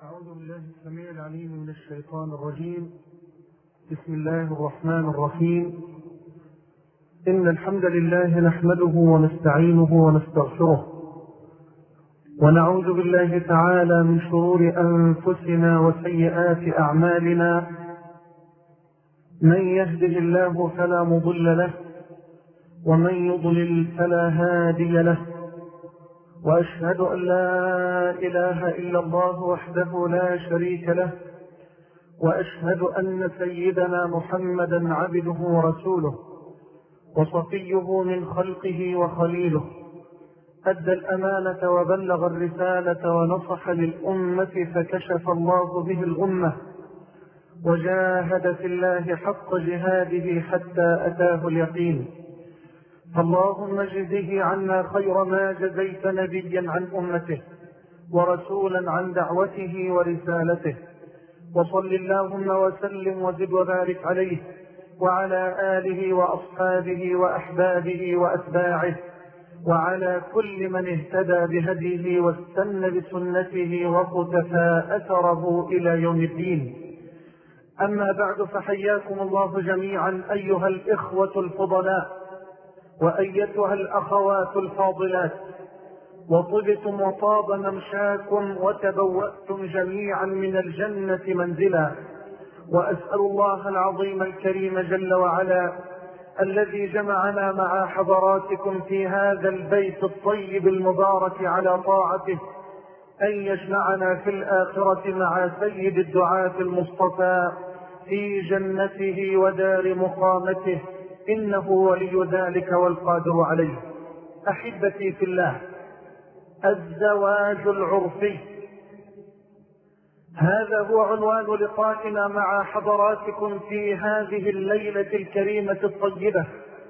أعوذ بالله السميع العليم من الشيطان الرجيم. بسم الله الرحمن الرحيم. إن الحمد لله نحمده ونستعينه ونستغفره، ونعوذ بالله تعالى من شرور أنفسنا وسيئات أعمالنا. من يهده الله فلا مضل له، ومن يضلل فلا هادي له، وأشهد أن لا إله إلا الله وحده لا شريك له، وأشهد أن سيدنا محمدا عبده ورسوله وصفيه من خلقه وخليله، أدى الأمانة وبلغ الرسالة ونصح للأمة فكشف الله به الغمة، وجاهد في الله حق جهاده حتى أتاه اليقين. فاللهم اجزه عنا خير ما جزيت نبيا عن أمته ورسولا عن دعوته ورسالته، وصل اللهم وسلم وزد وبارك عليه وعلى آله وأصحابه وأحبابه وأتباعه، وعلى كل من اهتدى بهديه واستنى بسنته وقتفى أثره إلى يوم الدين. أما بعد، فحياكم الله جميعا أيها الإخوة الفضلاء وأيتها الأخوات الفاضلات، وطبتم وطاب ممشاكم وتبوأتم جميعا من الجنة منزلا. وأسأل الله العظيم الكريم جل وعلا الذي جمعنا مع حضراتكم في هذا البيت الطيب المبارك على طاعته أن يجمعنا في الآخرة مع سيد الدعاة المصطفى في جنته ودار مقامته، إنه ولي ذلك والقادر عليه. أحبتي في الله، الزواج العرفي، هذا هو عنوان لقائنا مع حضراتكم في هذه الليلة الكريمة الطيبة.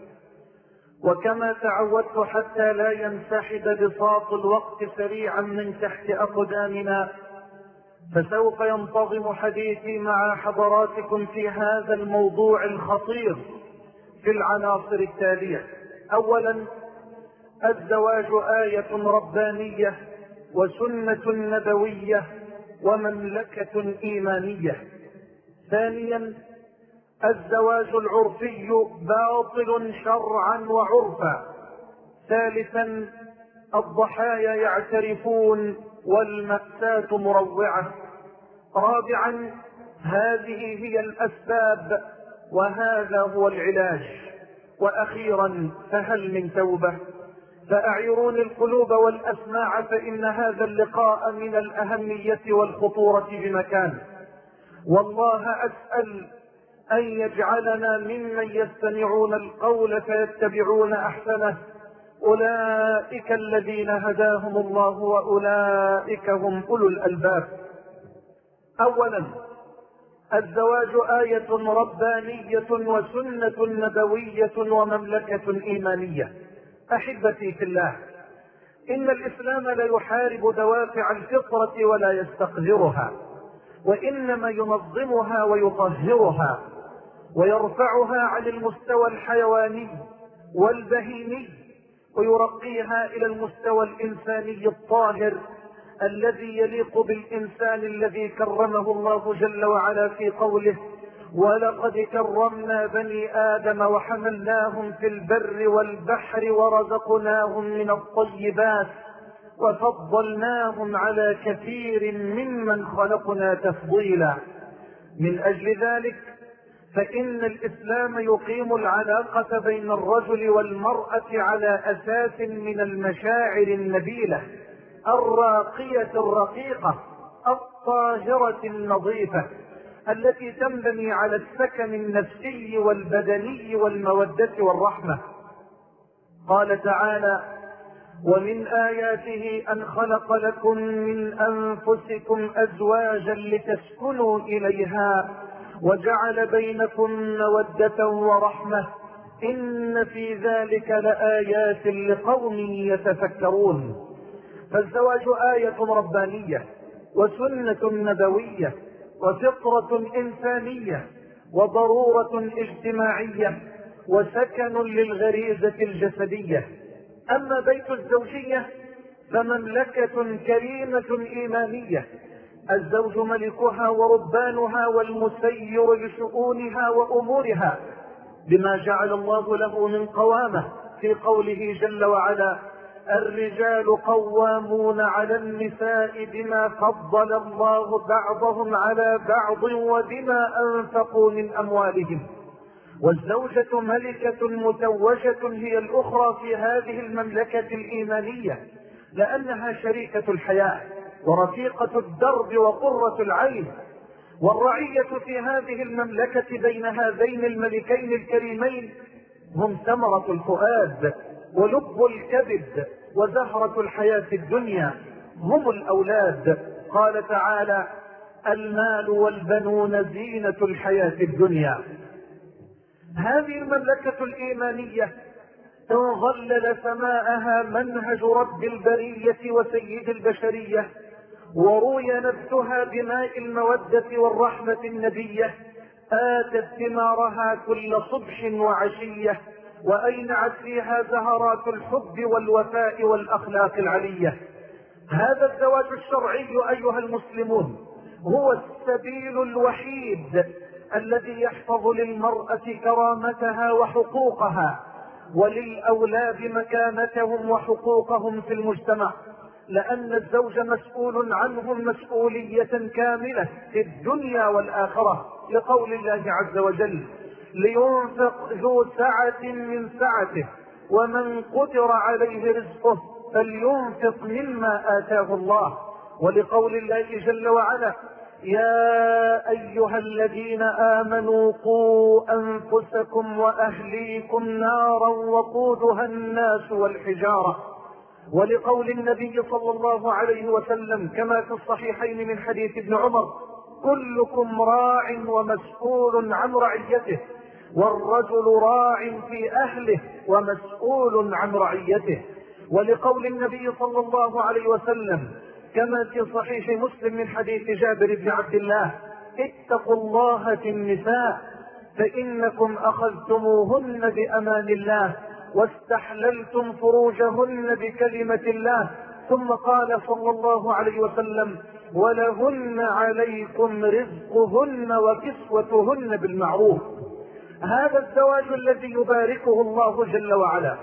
وكما تعودت حتى لا ينسحب بساط الوقت سريعا من تحت أقدامنا، فسوف ينتظم حديثي مع حضراتكم في هذا الموضوع الخطير في العناصر التالية. أولا، الزواج آية ربانية وسنة نبوية ومملكة إيمانية. ثانيا، الزواج العرفي باطل شرعا وعرفا. ثالثا، الضحايا يعترفون والمأساة مروعة. رابعا، هذه هي الأسباب وهذا هو العلاج. وأخيرا، فهل من توبة؟ فأعيروني القلوب والأسماع، فإن هذا اللقاء من الأهمية والخطورة بمكان. والله أسأل أن يجعلنا ممن يستمعون القول فيتبعون أحسنه. أولئك الذين هداهم الله وأولئك هم أولو الألباب. أولا، الزواج آية ربانية وسنة نبوية ومملكة إيمانية. أحبتي في الله، إن الإسلام لا يحارب دوافع الفطرة ولا يستقذرها، وإنما ينظمها ويطهرها ويرفعها عن المستوى الحيواني والبهيمي ويرقيها إلى المستوى الإنساني الطاهر الذي يليق بالإنسان الذي كرمه الله جل وعلا في قوله: ولقد كرمنا بني آدم وحملناهم في البر والبحر ورزقناهم من الطيبات وفضلناهم على كثير ممن خلقنا تفضيلا. من أجل ذلك فإن الإسلام يقيم العلاقة بين الرجل والمرأة على أساس من المشاعر النبيلة الراقية الرقيقة الطاهرة النظيفة التي تنبني على السكن النفسي والبدني والمودة والرحمة. قال تعالى: ومن آياته أن خلق لكم من أنفسكم أزواجا لتسكنوا إليها وجعل بينكم مودة ورحمة إن في ذلك لآيات لقوم يتفكرون. فالزواج آية ربانية وسنة نبوية وفطرة إنسانية وضرورة اجتماعية وسكن للغريزة الجسدية. أما بيت الزوجية فمملكة كريمة إيمانية الزوج ملكها وربانها والمسير لشؤونها وأمورها بما جعل الله له من قوامه في قوله جل وعلا: الرجال قوامون على النساء بما فضل الله بعضهم على بعض وبما أنفقوا من أموالهم. والزوجة ملكة متوجة هي الأخرى في هذه المملكة الإيمانية، لأنها شريكة الحياة ورفيقة الدرب وقرة العين. والرعية في هذه المملكة بين هذين الملكين الكريمين هم ثمرة الفؤاد ولب الكبد وزهرة الحياة الدنيا، هم الأولاد. قال تعالى: المال والبنون زينة الحياة الدنيا. هذه المملكة الإيمانية تظلل سماءها منهج رب البرية وسيد البشرية، وروي نبتها بماء المودة والرحمة النبية، آتت ثمارها كل صبح وعشية، وأينعت فيها زهرات الحب والوفاء والأخلاق العلية. هذا الزواج الشرعي أيها المسلمون هو السبيل الوحيد الذي يحفظ للمرأة كرامتها وحقوقها، وللأولاد مكانتهم وحقوقهم في المجتمع، لأن الزوج مسؤول عنهم مسؤولية كاملة في الدنيا والآخرة، لقول الله عز وجل: لينفق ذو سعة من سعته ومن قدر عليه رزقه فلينفق مما آتاه الله. ولقول الله جل وعلا: يا أيها الذين آمنوا قوا أنفسكم وأهليكم نارا وقودها الناس والحجارة. ولقول النبي صلى الله عليه وسلم كما في الصحيحين من حديث ابن عمر: كلكم راع ومسؤول عن رعيته، والرجل راع في أهله ومسؤول عن رعيته. ولقول النبي صلى الله عليه وسلم كما في صحيح مسلم من حديث جابر بن عبد الله: اتقوا الله في النساء فإنكم أخذتموهن بأمان الله واستحللتم فروجهن بكلمة الله. ثم قال صلى الله عليه وسلم: ولهن عليكم رزقهن وكسوتهن بالمعروف. هذا الزواج الذي يباركه الله جل وعلا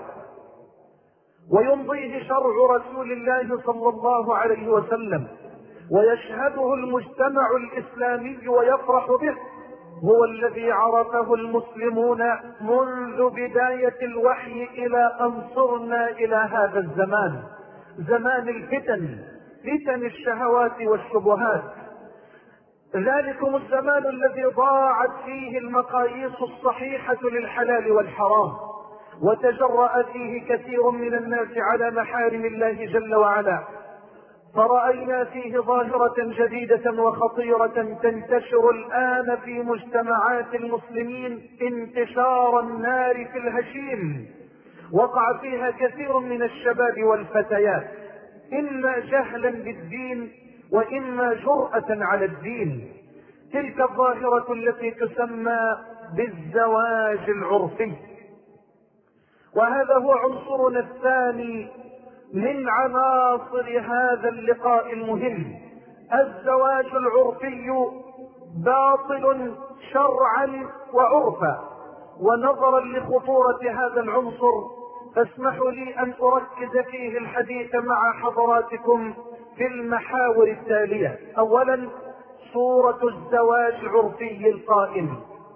ويمضيه شرع رسول الله صلى الله عليه وسلم ويشهده المجتمع الإسلامي ويفرح به، هو الذي عرفه المسلمون منذ بداية الوحي إلى أن صرنا إلى هذا الزمان، زمان الفتن، فتن الشهوات والشبهات. ذلكم الزمان الذي ضاعت فيه المقاييس الصحيحة للحلال والحرام، وتجرأ فيه كثير من الناس على محارم الله جل وعلا، فرأينا فيه ظاهرة جديدة وخطيرة تنتشر الآن في مجتمعات المسلمين انتشار النار في الهشيم. وقع فيها كثير من الشباب والفتيات، إما جهلا بالدين وإما جرأة على الدين. تلك الظاهرة التي تسمى بالزواج العرفي، وهذا هو عنصرنا الثاني من عناصر هذا اللقاء المهم. الزواج العرفي باطل شرعا وعرفا. ونظرا لخطورة هذا العنصر فاسمحوا لي أن أركز فيه الحديث مع حضراتكم في المحاور التالية: أولا، صورة الزواج العرفي القائم.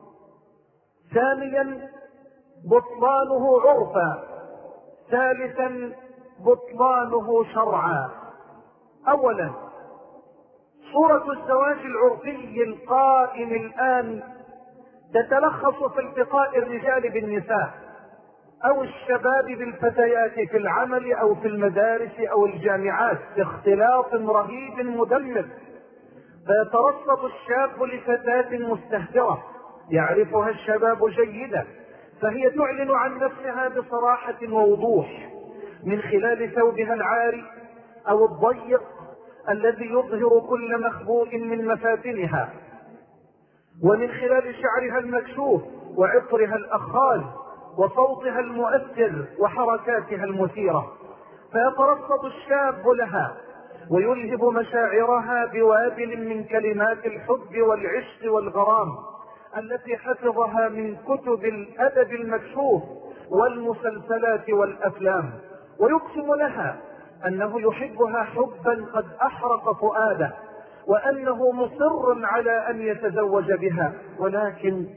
ثانيا، بطلانه عرفا. ثالثا، بطلانه شرعا. أولا، صورة الزواج العرفي القائم الآن تتلخص في التقاء الرجال بالنساء أو الشباب بالفتيات في العمل أو في المدارس أو الجامعات باختلاط رهيب مدمر، فيترصد الشاب لفتاة مستهترة يعرفها الشباب جيدا، فهي تعلن عن نفسها بصراحة ووضوح من خلال ثوبها العاري أو الضيق الذي يظهر كل مخبوء من مفاتنها، ومن خلال شعرها المكشوف وعطرها الأخال وصوتها المؤثر وحركاتها المثيرة، فيترصد الشاب لها ويلهب مشاعرها بوابل من كلمات الحب والعشق والغرام التي حفظها من كتب الأدب المكشوف والمسلسلات والأفلام، ويقسم لها أنه يحبها حبا قد أحرق فؤاده، وأنه مصر على أن يتزوج بها، ولكن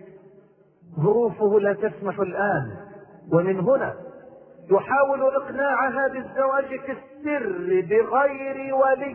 ظروفه لا تسمح الآن. ومن هنا يحاول إقناعها بالزواج في السر بغير ولي،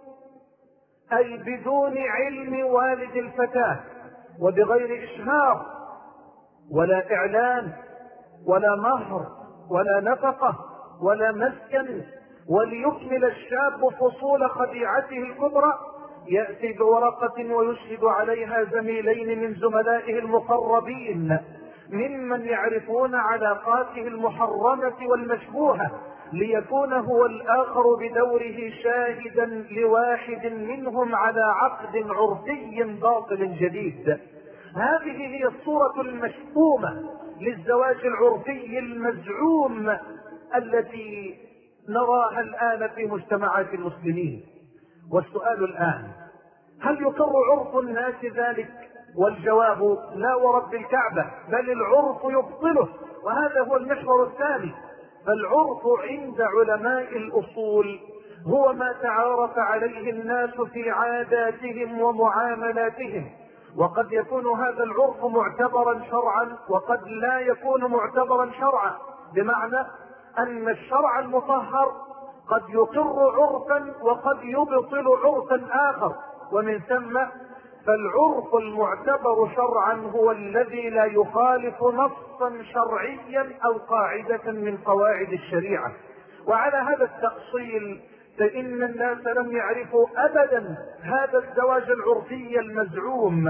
أي بدون علم والد الفتاة، وبغير إشهار ولا إعلان ولا مهر ولا نفقة ولا مسكن، وليكمل الشاب فصول خديعته الكبرى يأتي بورقة ويشهد عليها زميلين من زملائه المقربين ممن يعرفون علاقاته المحرمة والمشبوهة، ليكون هو الآخر بدوره شاهدا لواحد منهم على عقد عرفي باطل جديد. هذه هي الصورة المشؤومة للزواج العرفي المزعوم التي نراها الآن في مجتمعات المسلمين. والسؤال الآن: هل يقر عرف الناس ذلك؟ والجواب: لا ورب الكعبة، بل العرف يبطله، وهذا هو المحور الثاني. فالعرف عند علماء الأصول هو ما تعارف عليه الناس في عاداتهم ومعاملاتهم، وقد يكون هذا العرف معتبرا شرعا وقد لا يكون معتبرا شرعا، بمعنى أن الشرع المطهر قد يقر عرفا وقد يبطل عرفا آخر، ومن ثم فالعرف المعتبر شرعا هو الذي لا يخالف نصا شرعيا أو قاعدة من قواعد الشريعة. وعلى هذا التأصيل فإن الناس لم يعرفوا أبدا هذا الزواج العرفي المزعوم،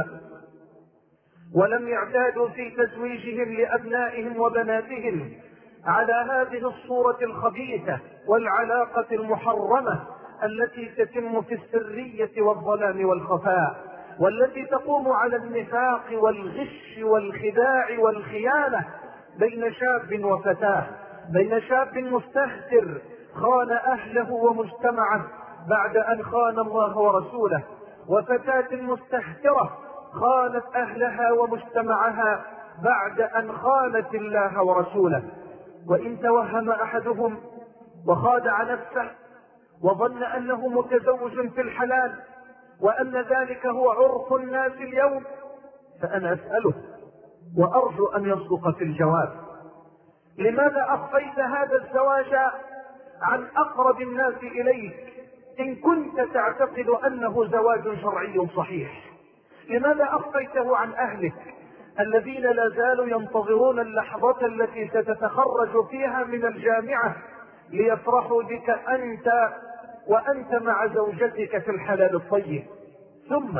ولم يعتادوا في تزويجهم لأبنائهم وبناتهم على هذه الصورة الخبيثة والعلاقة المحرمة التي تتم في السرية والظلام والخفاء، والتي تقوم على النفاق والغش والخداع والخيانة بين شاب وفتاة، بين شاب مستهتر خان أهله ومجتمعه بعد أن خان الله ورسوله، وفتاة مستهترة خانت أهلها ومجتمعها بعد أن خانت الله ورسوله. وإن توهم أحدهم وخادع نفسه وظن أنه متزوج في الحلال وأن ذلك هو عرف الناس اليوم، فأنا أسأله وأرجو أن يصدق في الجواب: لماذا أخفيت هذا الزواج عن أقرب الناس إليك إن كنت تعتقد أنه زواج شرعي صحيح؟ لماذا أخفيته عن أهلك الذين لا زالوا ينتظرون اللحظة التي ستتخرج فيها من الجامعة ليفرحوا بك أنت وأنت مع زوجتك في الحلال الطيب؟ ثم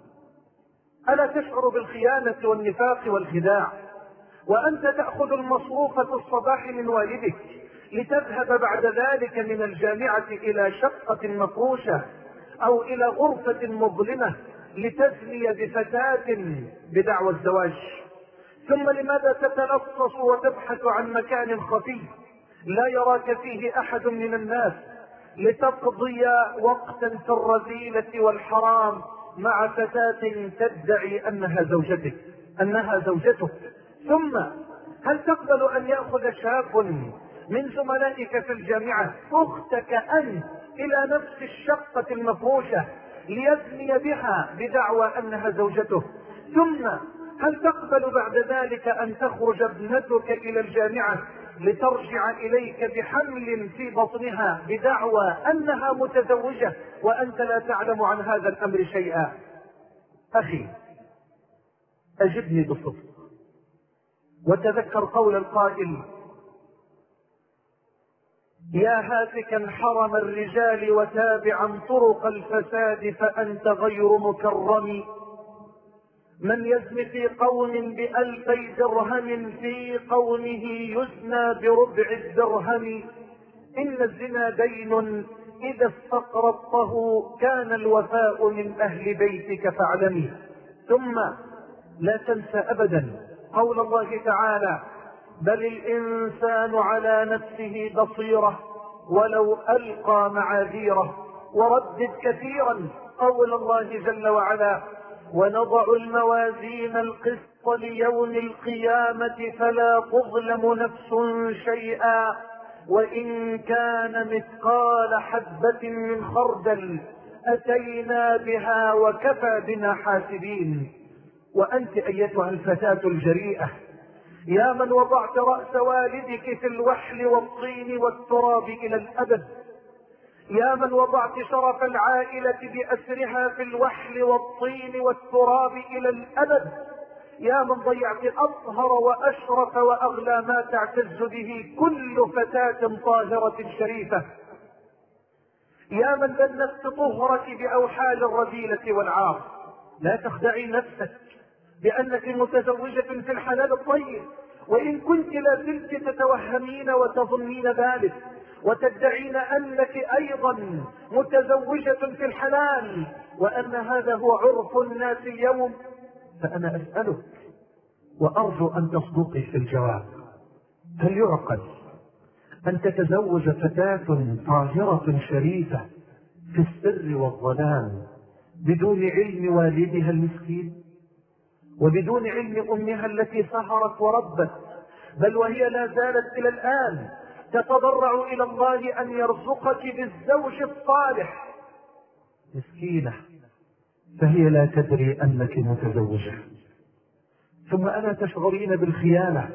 ألا تشعر بالخيانة والنفاق والخداع وأنت تأخذ المصروف في الصباح من والدك لتذهب بعد ذلك من الجامعة إلى شقة مفروشة أو إلى غرفة مظلمة لتزني بفتاة بدعوى الزواج؟ ثم لماذا تتلصص وتبحث عن مكان خفي لا يراك فيه أحد من الناس لتقضي وقتا في الرذيلة والحرام مع فتاة تدعي أنها زوجتك؟ ثم هل تقبل أن يأخذ شاب من زملائك في الجامعة أختك أنت إلى نفس الشقة المفروشة ليزني بها بدعوى أنها زوجته؟ ثم هل تقبل بعد ذلك أن تخرج ابنتك إلى الجامعة لترجع إليك بحمل في بطنها بدعوى أنها متزوجة وأنت لا تعلم عن هذا الأمر شيئا؟ أخي، أجبني بصدق وتذكر قول القائل: يا هاتكا حرم الرجال وتابعا طرق الفساد فأنت غير مكرم. من يزن في قوم بألفي درهم في قومه يزنى بربع الدرهم. إن الزنا دين إذا استقرضته كان الوفاء من أهل بيتك فاعلمي. ثم لا تنسى أبدا قول الله تعالى: بل الإنسان على نفسه بصيرة ولو ألقى معاذيره وردد كثيرا قول الله جل وعلا: ونضع الموازين القسط ليوم القيامة فلا تظلم نفس شيئا وإن كان مثقال حبة من خردل أتينا بها وكفى بنا حاسبين. وأنت أيتها الفتاة الجريئة يا من وضعت رأس والدك في الوحل والطين والتراب إلى الأبد، يا من وضعت شرف العائلة بأسرها في الوحل والطين والتراب إلى الأبد، يا من ضيعت أطهر وأشرف وأغلى ما تعتز به كل فتاة طاهرة شريفة، يا من دنست طهرك بأوحال الرذيلة والعار. لا تخدعي نفسك بأنك متزوجة في الحلال الطيب، وإن كنت لا زلت تتوهمين وتظنين ذلك وتدعين أنك أيضا متزوجة في الحلال وأن هذا هو عرف الناس اليوم، فأنا أسألك وأرجو أن تصدقي في الجواب: هل يعقل أن تتزوج فتاة طاهرة شريفة في السر والظلام بدون علم والدها المسكين وبدون علم أمها التي سهرت وربت، بل وهي لا زالت إلى الآن تتضرع إلى الله أن يرزقك بالزوج الصالح؟ مسكينة، فهي لا تدري أنك متزوجة. ثم ألا تشعرين بالخيانة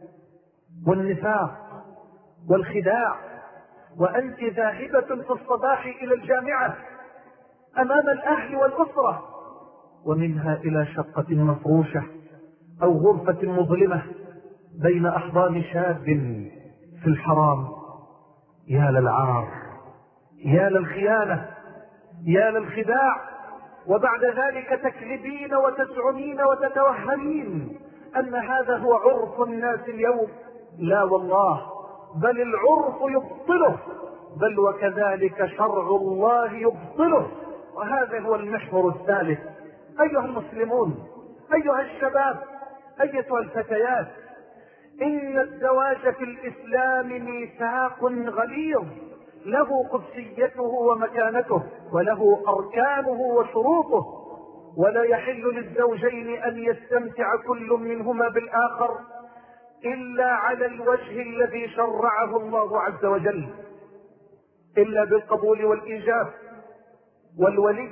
والنفاق والخداع وأنت ذاهبة في الصباح إلى الجامعة أمام الأهل والأسرة، ومنها إلى شقة مفروشة أو غرفة مظلمة بين أحضان شاب في الحرام؟ يا للعار، يا للخيانة، يا للخداع. وبعد ذلك تكذبين وتزعمين وتتوهمين أن هذا هو عرف الناس اليوم. لا والله، بل العرف يبطله، بل وكذلك شرع الله يبطله. وهذا هو المحور الثالث. أيها المسلمون، أيها الشباب، أيتها الفتيات، إن الزواج في الإسلام ميثاق غليظ له قدسيته ومكانته وله أركانه وشروطه، ولا يحل للزوجين أن يستمتع كل منهما بالآخر إلا على الوجه الذي شرعه الله عز وجل، إلا بالقبول والإيجاب والولي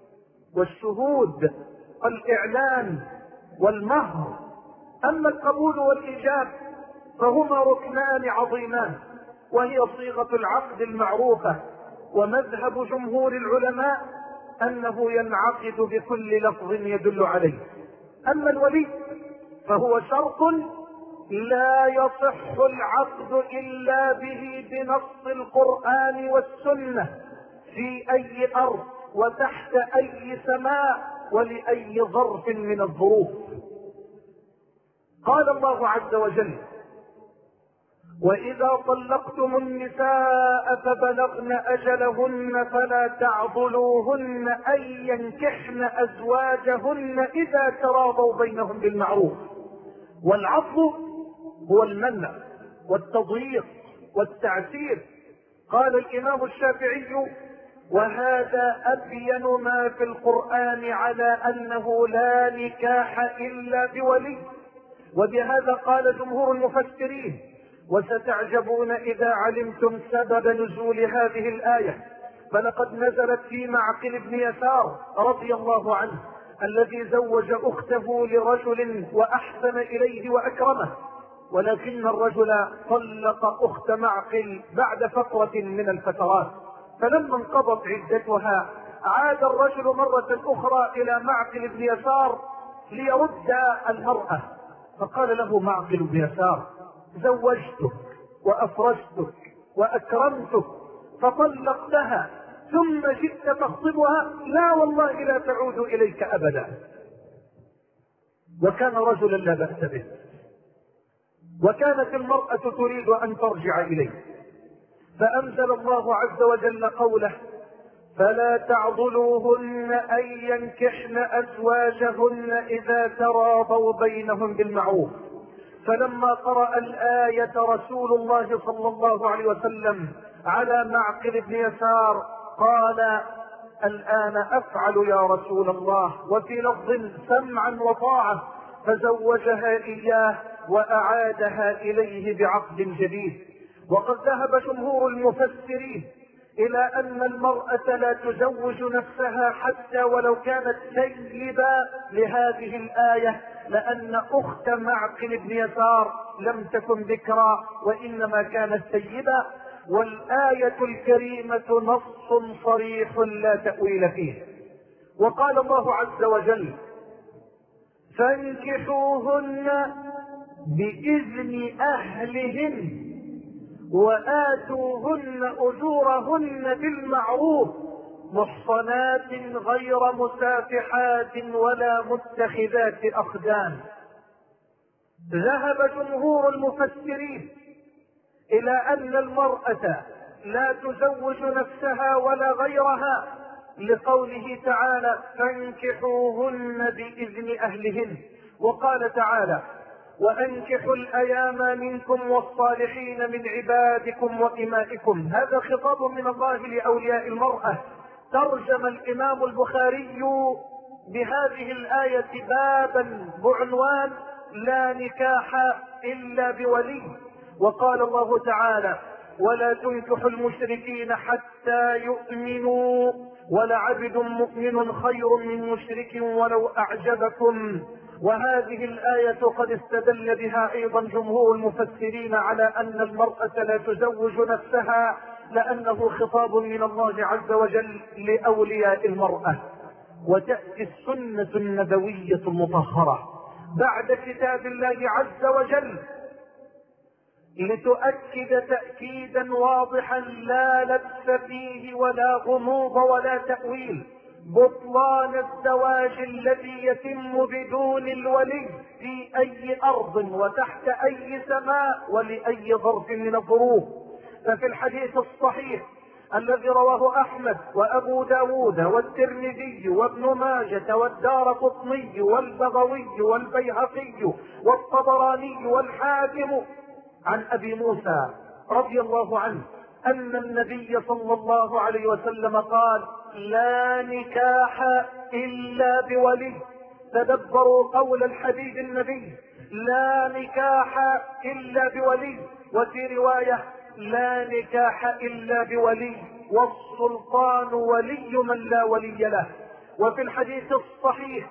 والشهود والإعلان والمهر. أما القبول والإيجاب فهما ركنان عظيمان، وهي صيغة العقد المعروفة، ومذهب جمهور العلماء أنه ينعقد بكل لفظ يدل عليه. أما الولي فهو شرط لا يصح العقد إلا به بنص القرآن والسنة في أي أرض وتحت أي سماء ولأي ظرف من الظروف. قال الله عز وجل: وإذا طلقتم النساء فبلغن أجلهن فلا تعضلوهن أن ينكحن أزواجهن إذا تراضوا بينهم بالمعروف. والعضل هو المنع والتضييق والتعسير. قال الإمام الشافعي: وهذا أبين ما في القرآن على أنه لا نكاح إلا بولي. وبهذا قال جمهور المفسرين: وستعجبون إذا علمتم سبب نزول هذه الآية، فلقد نزلت في معقل بن يسار رضي الله عنه الذي زوج أخته لرجل وأحسن إليه وأكرمه، ولكن الرجل طلق أخت معقل بعد فترة من الفترات، فلما انقضت عدتها عاد الرجل مرة أخرى إلى معقل بن يسار ليرد المرأة، فقال له معقل بن يسار: زوجتك وأفرشتك وأكرمتك فطلقتها ثم جئت تخطبها؟ لا والله لا تعود إليك أبدا. وكان رجلا لا بأس به، وكانت المرأة تريد أن ترجع إليه، فأنزل الله عز وجل قوله: فلا تعضلوهن أن ينكحن أزواجهن إذا تراضوا بينهم بالمعروف. فلما قرأ الآية رسول الله صلى الله عليه وسلم على معقل بن يسار قال الآن أفعل يا رسول الله، وفي لفظ سمعا وطاعة، فزوجها إياه وأعادها إليه بعقد جديد. وقد ذهب جمهور المفسرين إلى أن المرأة لا تزوج نفسها حتى ولو كانت سيبة لهذه الآية، لأن أخت معقل بن يسار لم تكن ذكرى وإنما كانت سيبة، والآية الكريمة نص صريح لا تأويل فيه. وقال الله عز وجل فانكحوهن بإذن أهلهن وآتوهن أجورهن بالمعروف محصنات غير مسافحات ولا متخذات أخدان. ذهب جمهور المفسرين إلى أن المرأة لا تزوج نفسها ولا غيرها لقوله تعالى فانكحوهن بإذن أهلهن. وقال تعالى وأنكحوا الأيام منكم والصالحين من عبادكم وإمائكم. هذا خطاب من الله لأولياء المرأة. ترجم الإمام البخاري بهذه الآية بابا بعنوان لا نكاح إلا بولي. وقال الله تعالى ولا تنكحوا المشركين حتى يؤمنوا ولعبد مؤمن خير من مشرك ولو أعجبكم. وهذه الآية قد استدل بها أيضا جمهور المفسرين على أن المرأة لا تزوج نفسها لأنه خطاب من الله عز وجل لأولياء المرأة. وتأتي السنة النبوية المطهرة بعد كتاب الله عز وجل لتؤكد تأكيدا واضحا لا لبس فيه ولا غموض ولا تأويل بطلان الزواج الذي يتم بدون الولي في أي أرض وتحت أي سماء ولأي ظرف من الظروف. ففي الحديث الصحيح الذي رواه أحمد وأبو داود والترمذي وابن ماجة والدارقطني والبغوي والبيهقي والطبراني والحاكم عن أبي موسى رضي الله عنه أن النبي صلى الله عليه وسلم قال لا نكاح إلا بولي. تدبروا قول الحبيب النبي لا نكاح إلا بولي. وفي رواية لا نكاح إلا بولي والسلطان ولي من لا ولي له. وفي الحديث الصحيح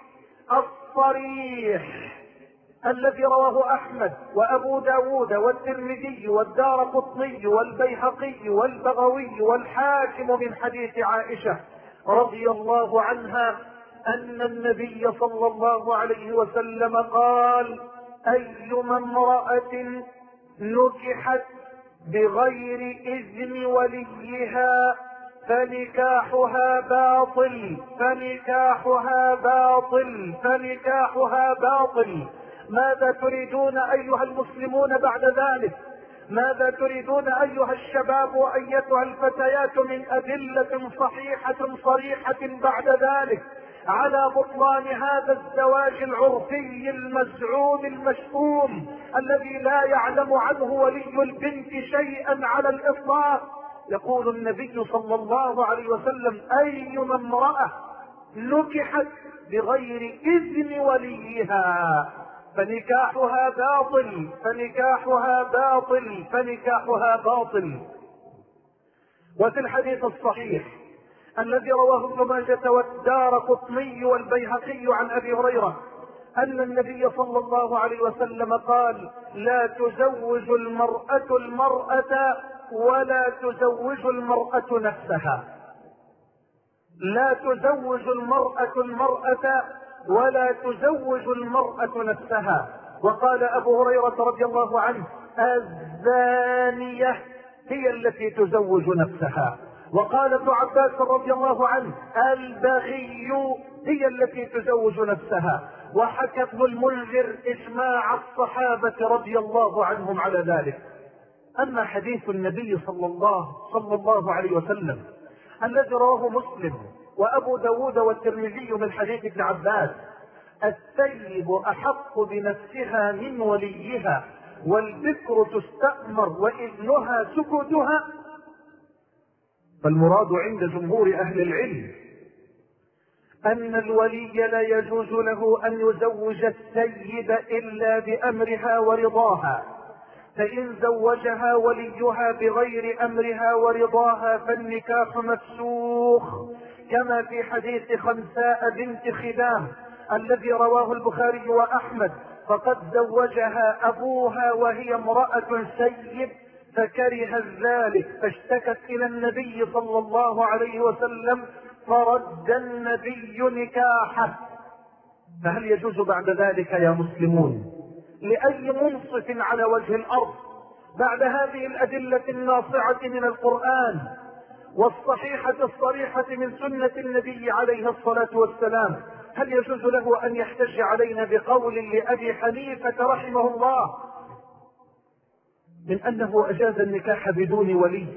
الصريح الذي رواه أحمد وأبو داود والترمذي والدارقطني والبيهقي والبغوي والحاكم من حديث عائشة رضي الله عنها أن النبي صلى الله عليه وسلم قال أيما امرأة نكحت بغير إذن وليها فنكاحها باطل فنكاحها باطل فنكاحها باطل. ماذا تريدون أيها المسلمون بعد ذلك؟ ماذا تريدون أيها الشباب وأيتها الفتيات من أدلة صحيحة صريحة بعد ذلك على بطلان هذا الزواج العرفي المزعوم المشؤوم الذي لا يعلم عنه ولي البنت شيئا على الإطلاق؟ يقول النبي صلى الله عليه وسلم أيما امرأة نكحت بغير إذن وليها فنكاحها باطل فنكاحها باطل فنكاحها باطل. وفي الحديث الصحيح الذي رواه ابن ماجة والدارقطني والبيهقي عن أبي هريرة أن النبي صلى الله عليه وسلم قال لا تزوج المرأة المرأة ولا تزوج المرأة نفسها. لا تزوج المرأة المرأة ولا تزوج المرأة نفسها. وقال أبو هريرة رضي الله عنه الزانية هي التي تزوج نفسها. وقال ابن عباس رضي الله عنه البغي هي التي تزوج نفسها. وحكى ابن المنذر إجماع الصحابة رضي الله عنهم على ذلك. أما حديث النبي صلى الله عليه وسلم الذي رواه مسلم وأبو داود والترمذي من حديث ابن عباس الثيب أحق بنفسها من وليها والبكر تستأمر وإذنها سكوتها، فالمراد عند جمهور أهل العلم أن الولي لا يجوز له أن يزوج السيد إلا بأمرها ورضاها، فإن زوجها وليها بغير أمرها ورضاها فالنكاح مفسوخ، كما في حديث خنساء بنت خدام الذي رواه البخاري وأحمد، فقد زوجها أبوها وهي امرأة سيد فكره ذلك فاشتكت إلى النبي صلى الله عليه وسلم فرد النبي نكاحه. فهل يجوز بعد ذلك يا مسلمون لأي منصف على وجه الأرض بعد هذه الأدلة الناصعة من القرآن والصحيحة الصريحة من سنة النبي عليه الصلاة والسلام، هل يجوز له أن يحتج علينا بقول لأبي حنيفة رحمه الله من أنه أجاز النكاح بدون ولي،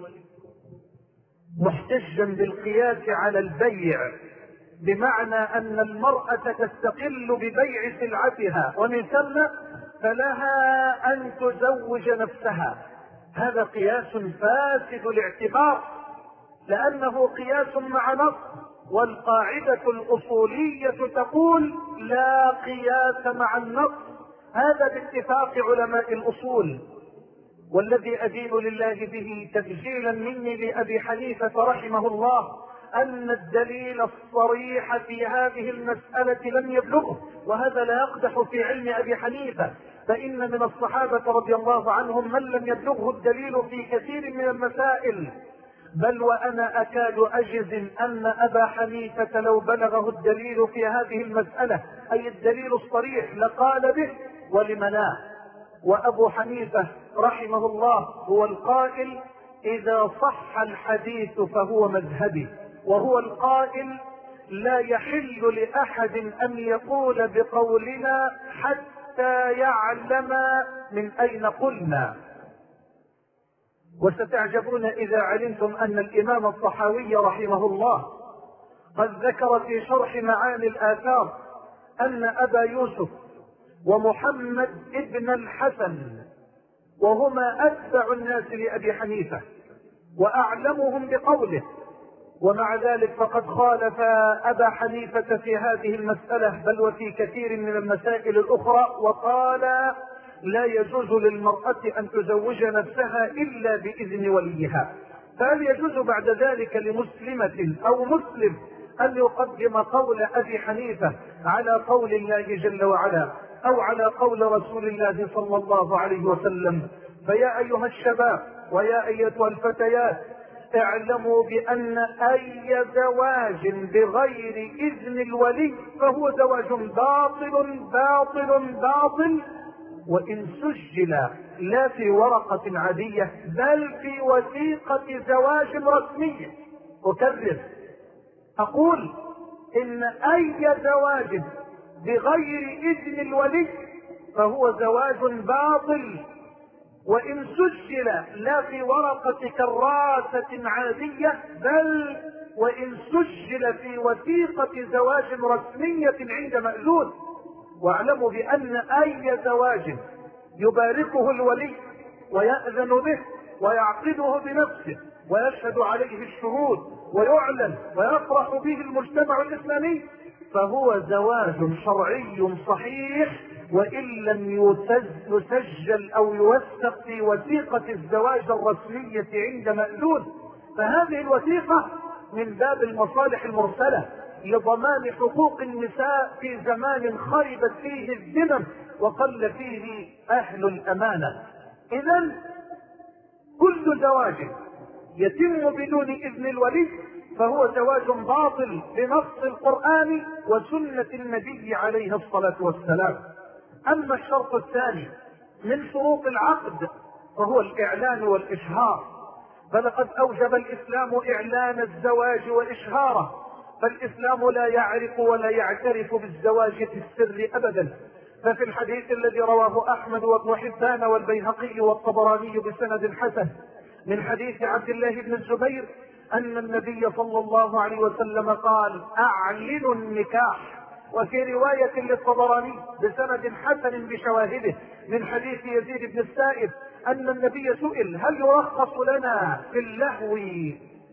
محتجا بالقياس على البيع، بمعنى أن المرأة تستقل ببيع سلعتها ومن ثم فلها أن تزوج نفسها؟ هذا قياس فاسد الاعتبار، لأنه قياس مع نص، والقاعدة الأصولية تقول لا قياس مع النص، هذا باتفاق علماء الأصول. والذي أدين لله به تبجيلا مني لأبي حنيفة رحمه الله أن الدليل الصريح في هذه المسألة لم يبلغه، وهذا لا يقدح في علم أبي حنيفة، فإن من الصحابة رضي الله عنهم من لم يبلغه الدليل في كثير من المسائل، بل وأنا أكاد أجزم أن أبا حنيفة لو بلغه الدليل في هذه المسألة أي الدليل الصريح لقال به ولم لا. وأبو حنيفة رحمه الله هو القائل إذا صح الحديث فهو مذهبي، وهو القائل لا يحل لأحد أن يقول بقولنا حتى يعلم من أين قلنا. وستعجبون إذا علمتم أن الإمام الطحاوي رحمه الله قد ذكر في شرح معاني الآثار أن أبا يوسف ومحمد ابن الحسن وهما أتبع الناس لأبي حنيفة وأعلمهم بقوله، ومع ذلك فقد خالف أبا حنيفة في هذه المسألة بل وفي كثير من المسائل الأخرى، وقال لا يجوز للمرأة أن تزوج نفسها إلا بإذن وليها. فهل يجوز بعد ذلك لمسلمة أو مسلم أن يقدم قول أبي حنيفة على قول الله جل وعلا أو على قول رسول الله صلى الله عليه وسلم؟ فيا أيها الشباب ويا أيتها الفتيات اعلموا بأن أي زواج بغير إذن الولي فهو زواج باطل باطل باطل، وإن سجل لا في ورقة عادية بل في وثيقة زواج رسمية. أكرر أقول إن أي زواج بغير إذن الولي فهو زواج باطل، وإن سجل لا في ورقة كراسة عادية بل وإن سجل في وثيقة زواج رسمية عند مأذون. واعلموا بأن أي زواج يباركه الولي ويأذن به ويعقده بنفسه ويشهد عليه الشهود ويعلن ويفرح به المجتمع الإسلامي فهو زواج شرعي صحيح، وإن لم يسجل أو يوثق في وثيقة الزواج الرسمية عند مأذون، فهذه الوثيقة من باب المصالح المرسلة لضمان حقوق النساء في زمان خربت فيه الذمم وقل فيه أهل الأمانة. إذن كل زواج يتم بدون إذن الولي فهو زواج باطل بنص القرآن وسنة النبي عليه الصلاة والسلام. أما الشرط الثاني من شروط العقد فهو الإعلان والإشهار، فلقد أوجب الإسلام إعلان الزواج وإشهاره، فالإسلام لا يعرف ولا يعترف بالزواج في السر أبدا. ففي الحديث الذي رواه أحمد وابن حبان والبيهقي والطبراني بسند حسن من حديث عبد الله بن الزبير أن النبي صلى الله عليه وسلم قال أعلنوا النكاح. وفي رواية للطبراني بسند حسن بشواهده من حديث يزيد بن السائب أن النبي سئل هل يرخص لنا في اللهو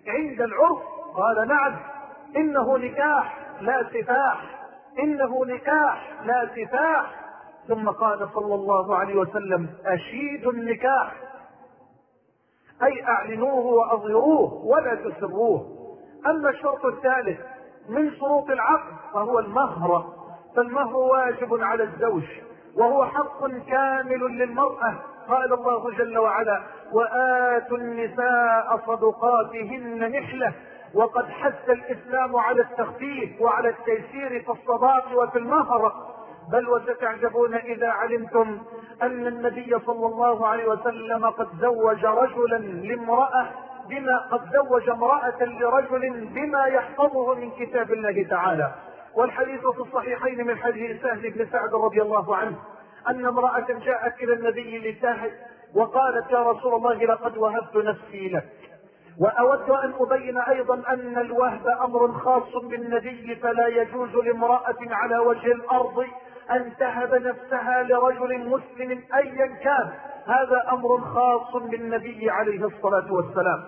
عند العرف؟ قال نعم، إنه نكاح لا سفاح، إنه نكاح لا سفاح. ثم قال صلى الله عليه وسلم أشيدوا النكاح، أي أعلنوه وأظهروه ولا تسروه. أما الشرط الثالث من شروط العقد فهو المهر، فالمهر واجب على الزوج وهو حق كامل للمرأة. قال الله جل وعلا وآتوا النساء صدقاتهن نحلة. وقد حث الإسلام على التخفيف وعلى التيسير في الصداق وفي المهر. بل وستعجبون إذا علمتم أن النبي صلى الله عليه وسلم قد زوج رجلا لامرأة قد زوج امرأة لرجل بما يحفظه من كتاب الله تعالى. والحديث في الصحيحين من حديث سهل بن سعد رضي الله عنه أن امرأة جاءت إلى النبي لتهب وقالت يا رسول الله لقد وهبت نفسي لك، وأود أن أبين أيضا أن الوهب أمر خاص بالنبي، فلا يجوز لامرأة على وجه الأرض أن تهب نفسها لرجل مسلم أيا كان، هذا أمر خاص بالنبي عليه الصلاة والسلام.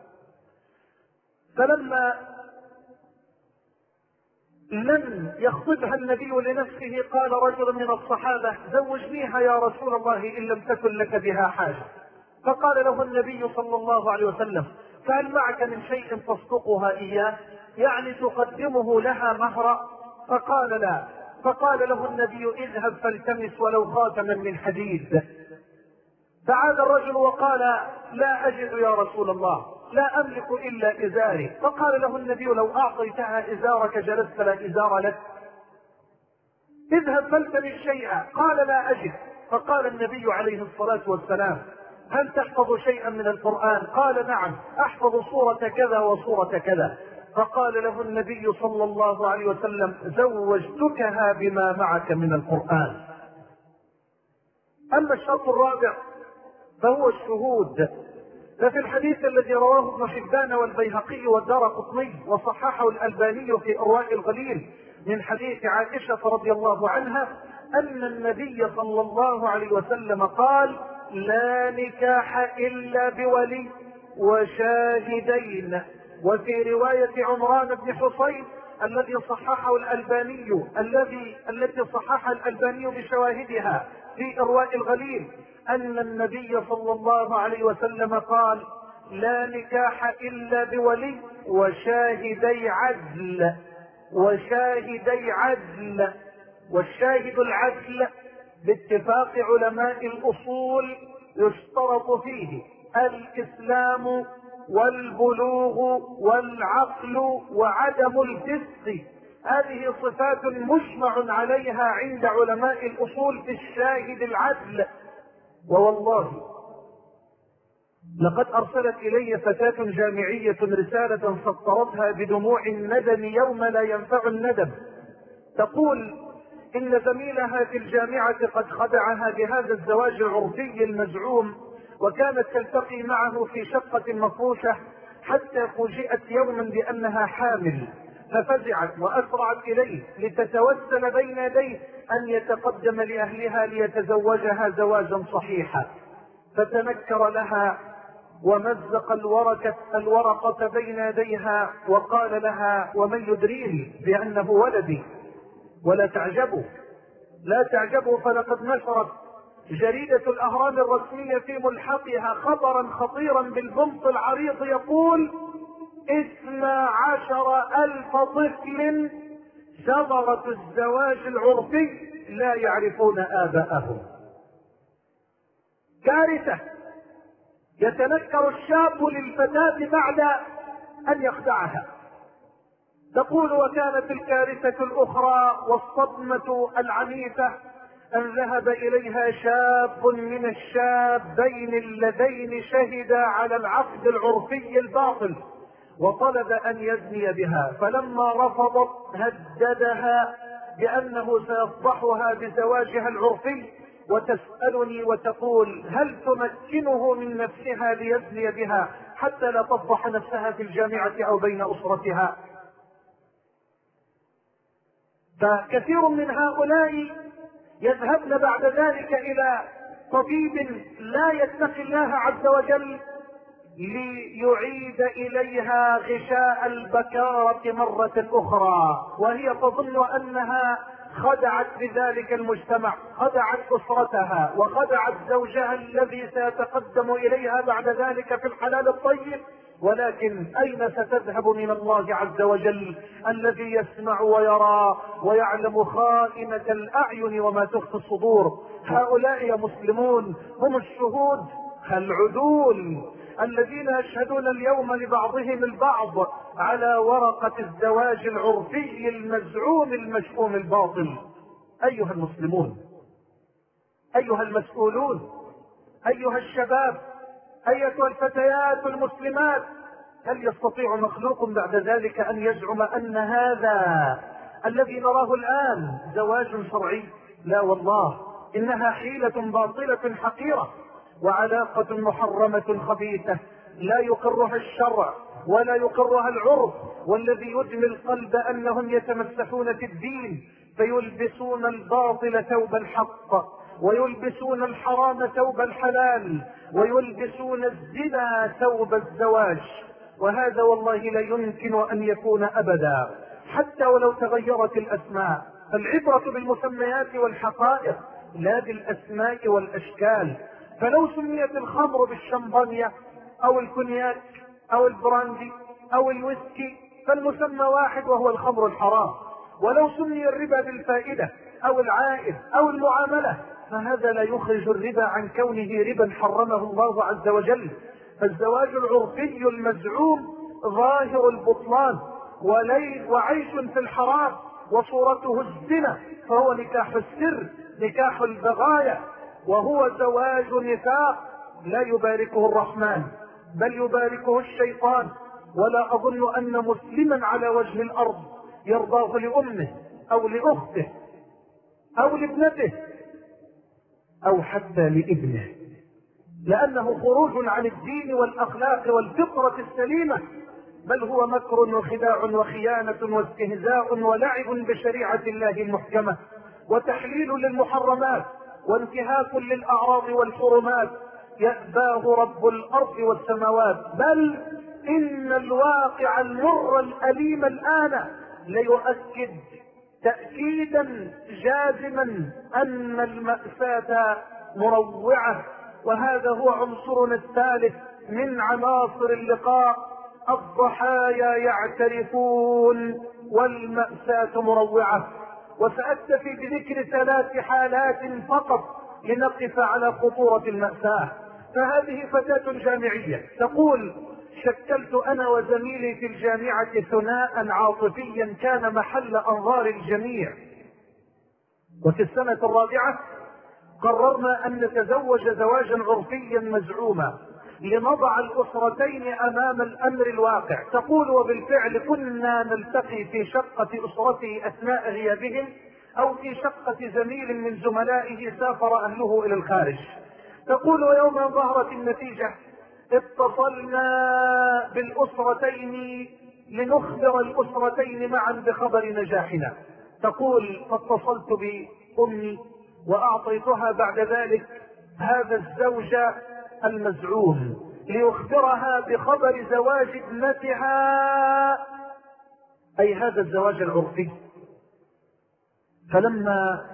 فلما لم يخطبها النبي لنفسه قال رجل من الصحابة زوجنيها يا رسول الله إن لم تكن لك بها حاجة. فقال له النبي صلى الله عليه وسلم فهل معك من شيء تصدقها إياه، يعني تقدمه لها مهرا؟ فقال لا. فقال له النبي اذهب فالتمس ولو خاتما من حديد. فعاد الرجل وقال لا أجد يا رسول الله، لا أملك إلا إزاري. فقال له النبي لو أعطيتها إزارك جلست لا إزار لك، اذهب فالتمس شيئا. قال لا أجد. فقال النبي عليه الصلاة والسلام هل تحفظ شيئا من القرآن؟ قال نعم أحفظ سورة كذا وسورة كذا. فقال له النبي صلى الله عليه وسلم زوجتكها بما معك من القرآن. أما الشرط الرابع فهو الشهود. ففي الحديث الذي رواه ابن حبان والبيهقي والدارقطني وصححه الألباني في إرواء الغليل من حديث عائشة رضي الله عنها أن النبي صلى الله عليه وسلم قال لا نكاح إلا بولي وشاهدين. وفي رواية عمران بن حصين التي صححها الألباني بشواهدها في إرواء الغليل أن النبي صلى الله عليه وسلم قال لا نكاح إلا بولي وشاهدي عدل. وشاهدي عدل، والشاهد العدل باتفاق علماء الأصول يشترط فيه الإسلام والبلوغ والعقل وعدم الفسق. هذه صفات مجمع عليها عند علماء الأصول في الشاهد العدل. ووالله لقد أرسلت إلي فتاة جامعية رسالة سطرتها بدموع الندم يوم لا ينفع الندم، تقول إن زميلها في الجامعة قد خدعها بهذا الزواج العرفي المزعوم، وكانت تلتقي معه في شقة مفروشة حتى فوجئت يوما بأنها حامل، ففزعت وأسرعت إليه لتتوسل بين يديه أن يتقدم لأهلها ليتزوجها زواجا صحيحا. فتنكر لها ومزق الورقة بين يديها وقال لها ومن يدريني بأنه ولدي. ولا تعجبوا فلقد نشرت جريدة الأهرام الرسمية في ملحقها خبرا خطيرا بالبنط العريض يقول 12,000 طفل ثمرة الزواج العرفي لا يعرفون آباءهم. كارثة. يتنكر الشاب للفتاة بعد أن يخدعها. تقول وكانت الكارثة الأخرى والصدمة العنيفة أن ذهب إليها شاب من الشابين اللذين شهدا على العقد العرفي الباطل وطلب أن يزني بها، فلما رفضت هددها بأنه سيفضحها بزواجها العرفي وتسألني وتقول هل تمكنه من نفسها ليزني بها حتى لا تفضح نفسها في الجامعة أو بين أسرتها. فكثير من هؤلاء يذهبن بعد ذلك إلى طبيب لا يتقي الله عز وجل ليعيد إليها غشاء البكارة مرة أخرى، وهي تظن أنها خدعت بذلك المجتمع، خدعت أسرتها وخدعت زوجها الذي سيتقدم إليها بعد ذلك في الحلال الطيب. ولكن أين ستذهب من الله عز وجل الذي يسمع ويرى ويعلم خائنة الأعين وما تخفي الصدور؟ هؤلاء يا مسلمون هم الشهود العدول الذين يشهدون اليوم لبعضهم البعض على ورقة الزواج العرفي المزعوم المشؤوم الباطل. أيها المسلمون، أيها المسؤولون، أيها الشباب، أيتها الفتيات المسلمات، هل يستطيع مخلوق بعد ذلك أن يزعم أن هذا الذي نراه الآن زواج شرعي؟ لا والله، إنها حيلة باطلة حقيرة وعلاقة محرمة خبيثة لا يقرها الشرع ولا يقرها العرف، والذي يدمي القلب أنهم يتمسحون في الدين فيلبسون الباطل ثوب الحق، ويلبسون الحرام ثوب الحلال، ويلبسون الزنا ثوب الزواج. وهذا والله لا يمكن أن يكون أبدا، حتى ولو تغيرت الأسماء. فالعبرة بالمسميات والحقائق لا بالأسماء والأشكال. فلو سميت الخمر بالشمبانيا أو الكونياك أو البراندي أو الويسكي فالمسمى واحد وهو الخمر الحرام. ولو سمي الربا بالفائدة أو العائد أو المعاملة فهذا لا يخرج الربا عن كونه ربا حرمه الله عز وجل. فالزواج العرفي المزعوم ظاهر البطلان وعيش في الحرام وصورته الزنا، فهو نكاح السر، نكاح البغايا، وهو زواج نفاق لا يباركه الرحمن بل يباركه الشيطان. ولا أظن أن مسلما على وجه الأرض يرضاه لأمه أو لأخته أو لابنته أو حتى لابنه، لأنه خروج عن الدين والأخلاق والفطرة السليمة، بل هو مكر وخداع وخيانة واستهزاء ولعب بشريعة الله المحكمة، وتحليل للمحرمات وانتهاك للأعراض والحرمات يأباه رب الأرض والسماوات. بل إن الواقع المر الأليم الآن ليؤكد تأكيدا جازما أن المأساة مروعة. وهذا هو عنصرنا الثالث من عناصر اللقاء: الضحايا يعترفون والمأساة مروعة. وسأكتفي بذكر 3 حالات فقط لنقف على خطورة المأساة. فهذه فتاة جامعية تقول: شكلت أنا وزميلي في الجامعة ثناء عاطفيا كان محل أنظار الجميع، وفي السنة الرابعة قررنا أن نتزوج زواجا عرفيا مزعوما لنضع الأسرتين أمام الأمر الواقع. تقول: وبالفعل كنا نلتقي في شقة أسرته أثناء غيابهم أو في شقة زميل من زملائه سافر أهله إلى الخارج. تقول: ويوم ظهرت النتيجة اتصلنا بالأسرتين لنخبر الأسرتين معا بخبر نجاحنا. تقول: فاتصلت بأمي وأعطيتها بعد ذلك هذا الزوج المزعوم ليخبرها بخبر زواج ابنتها، أي هذا الزواج العرفي. فلما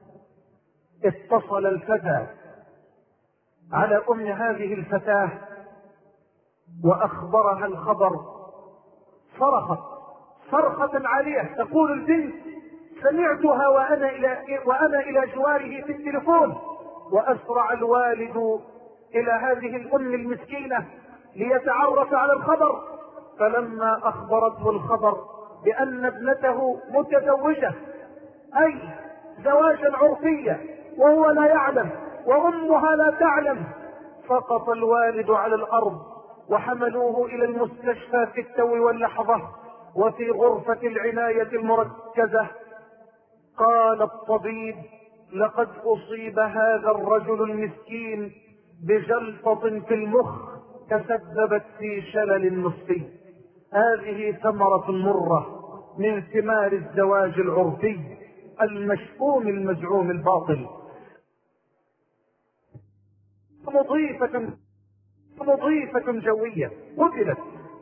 اتصل الفتى على أم هذه الفتاة وأخبرها الخبر صرخت صرخة عالية. تقول البنت: سمعتها وأنا إلى جواره في التلفون. وأسرع الوالد إلى هذه الأم المسكينة ليتعرف على الخبر، فلما أخبرته الخبر بأن ابنته متزوجة، أي زواجا عرفيا، وهو لا يعلم وأمها لا تعلم، سقط الوالد على الأرض وحملوه إلى المستشفى في التو واللحظة. وفي غرفة العناية المركزة قال الطبيب: لقد أصيب هذا الرجل المسكين بجلطة في المخ تسببت في شلل نصفي. هذه ثمرة مرة من ثمار الزواج العرفي المشؤوم المزعوم الباطل. مضيفة مضيفة جوية قتلت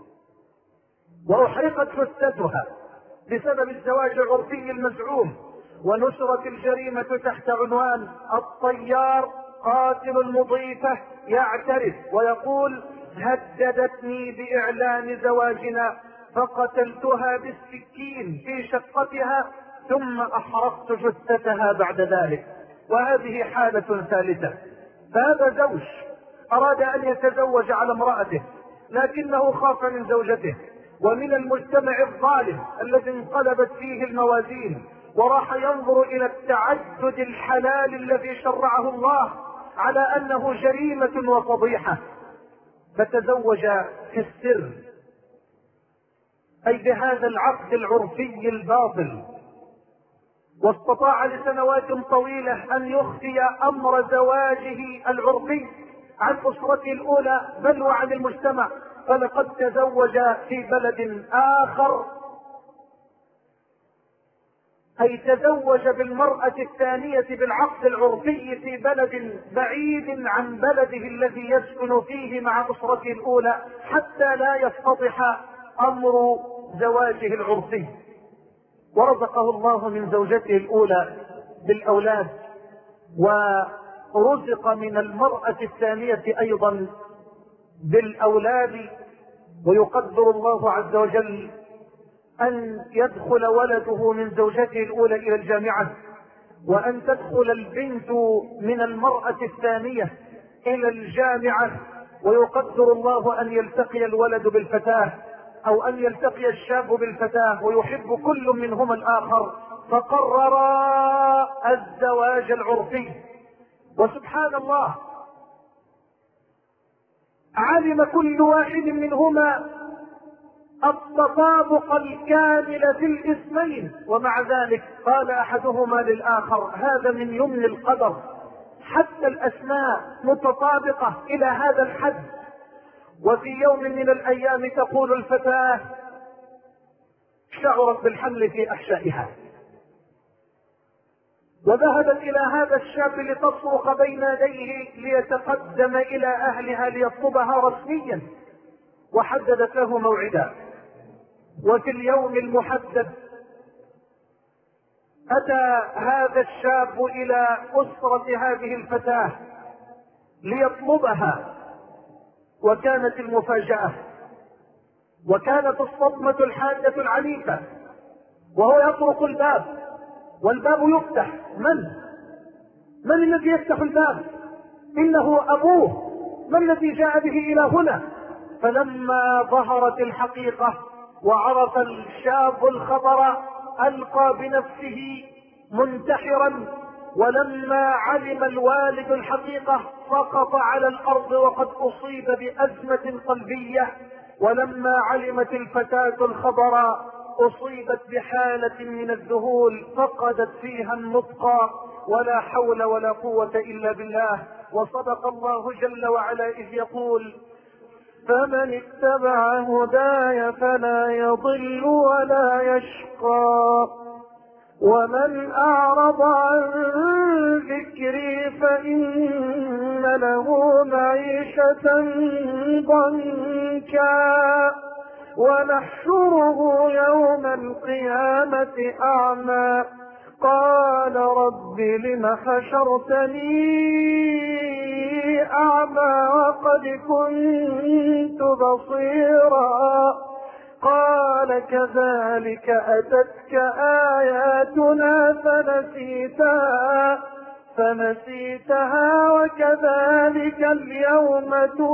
وأحرقت جثتها بسبب الزواج العرفي المزعوم، ونشرت الجريمة تحت عنوان الطيار قاتل المضيفة يعترف ويقول: هددتني بإعلان زواجنا فقتلتها بالسكين في شقتها ثم أحرقت جثتها بعد ذلك. وهذه حالة ثالثة. فهذا زوج أراد أن يتزوج على امرأته لكنه خاف من زوجته ومن المجتمع الظالم الذي انقلبت فيه الموازين، وراح ينظر إلى التعدد الحلال الذي شرعه الله على أنه جريمة وفضيحة، فتزوج في السر، أي بهذا العقد العرفي الباطل، واستطاع لسنوات طويلة أن يخفي أمر زواجه العرفي عن أسرته الأولى بل وعن المجتمع. فلقد تزوج في بلد آخر، أي تزوج بالمرأة الثانية بالعقد العرفي في بلد بعيد عن بلده الذي يسكن فيه مع أسرته الأولى حتى لا يفتضح أمر زواجه العرفي. ورزقه الله من زوجته الأولى بالأولاد، ورزق من المرأة الثانية أيضا بالأولاد. ويقدر الله عز وجل أن يدخل ولده من زوجته الأولى إلى الجامعة، وأن تدخل البنت من المرأة الثانية إلى الجامعة، ويقدر الله أن يلتقي الولد بالفتاة أو أن يلتقي الشاب بالفتاة ويحب كل منهما الآخر، فقررا الزواج العرفي. وسبحان الله، علم كل واحد منهما التطابق الكامل في الاسمين، ومع ذلك قال أحدهما للآخر: هذا من يمن القدر، حتى الأسماء متطابقة إلى هذا الحد. وفي يوم من الأيام تقول الفتاة: شعرت بالحمل في أحشائها، وذهبت إلى هذا الشاب لتصرخ بين يديه ليتقدم إلى أهلها ليطلبها رسميا، وحددت له موعدا. وفي اليوم المحدد أتى هذا الشاب إلى أسرة هذه الفتاة ليطلبها، وكانت المفاجأة وكانت الصدمة الحادة العنيفة، وهو يطرق الباب والباب يفتح. من الذي يفتح الباب؟ إنه أبوه. ما الذي جاء به إلى هنا؟ فلما ظهرت الحقيقة وعرف الشاب الخبر ألقى بنفسه منتحرا، ولما علم الوالد الحقيقة سقط على الأرض وقد أصيب بأزمة قلبية، ولما علمت الفتاة الخبر أصيبت بحالة من الذهول فقدت فيها النطق، ولا حول ولا قوة إلا بالله. وصدق الله جل وعلا إذ يقول: فمن اتبع هداي فلا يضل ولا يشقى، ومن أعرض عن ذكري فإن له معيشة ضنكا ونحشره يوم القيامة أعمى قال رب لم حشرتني أعمى وقد كنت بصيرا قال كذلك أتتك آياتنا فنسيتها وكذلك اليوم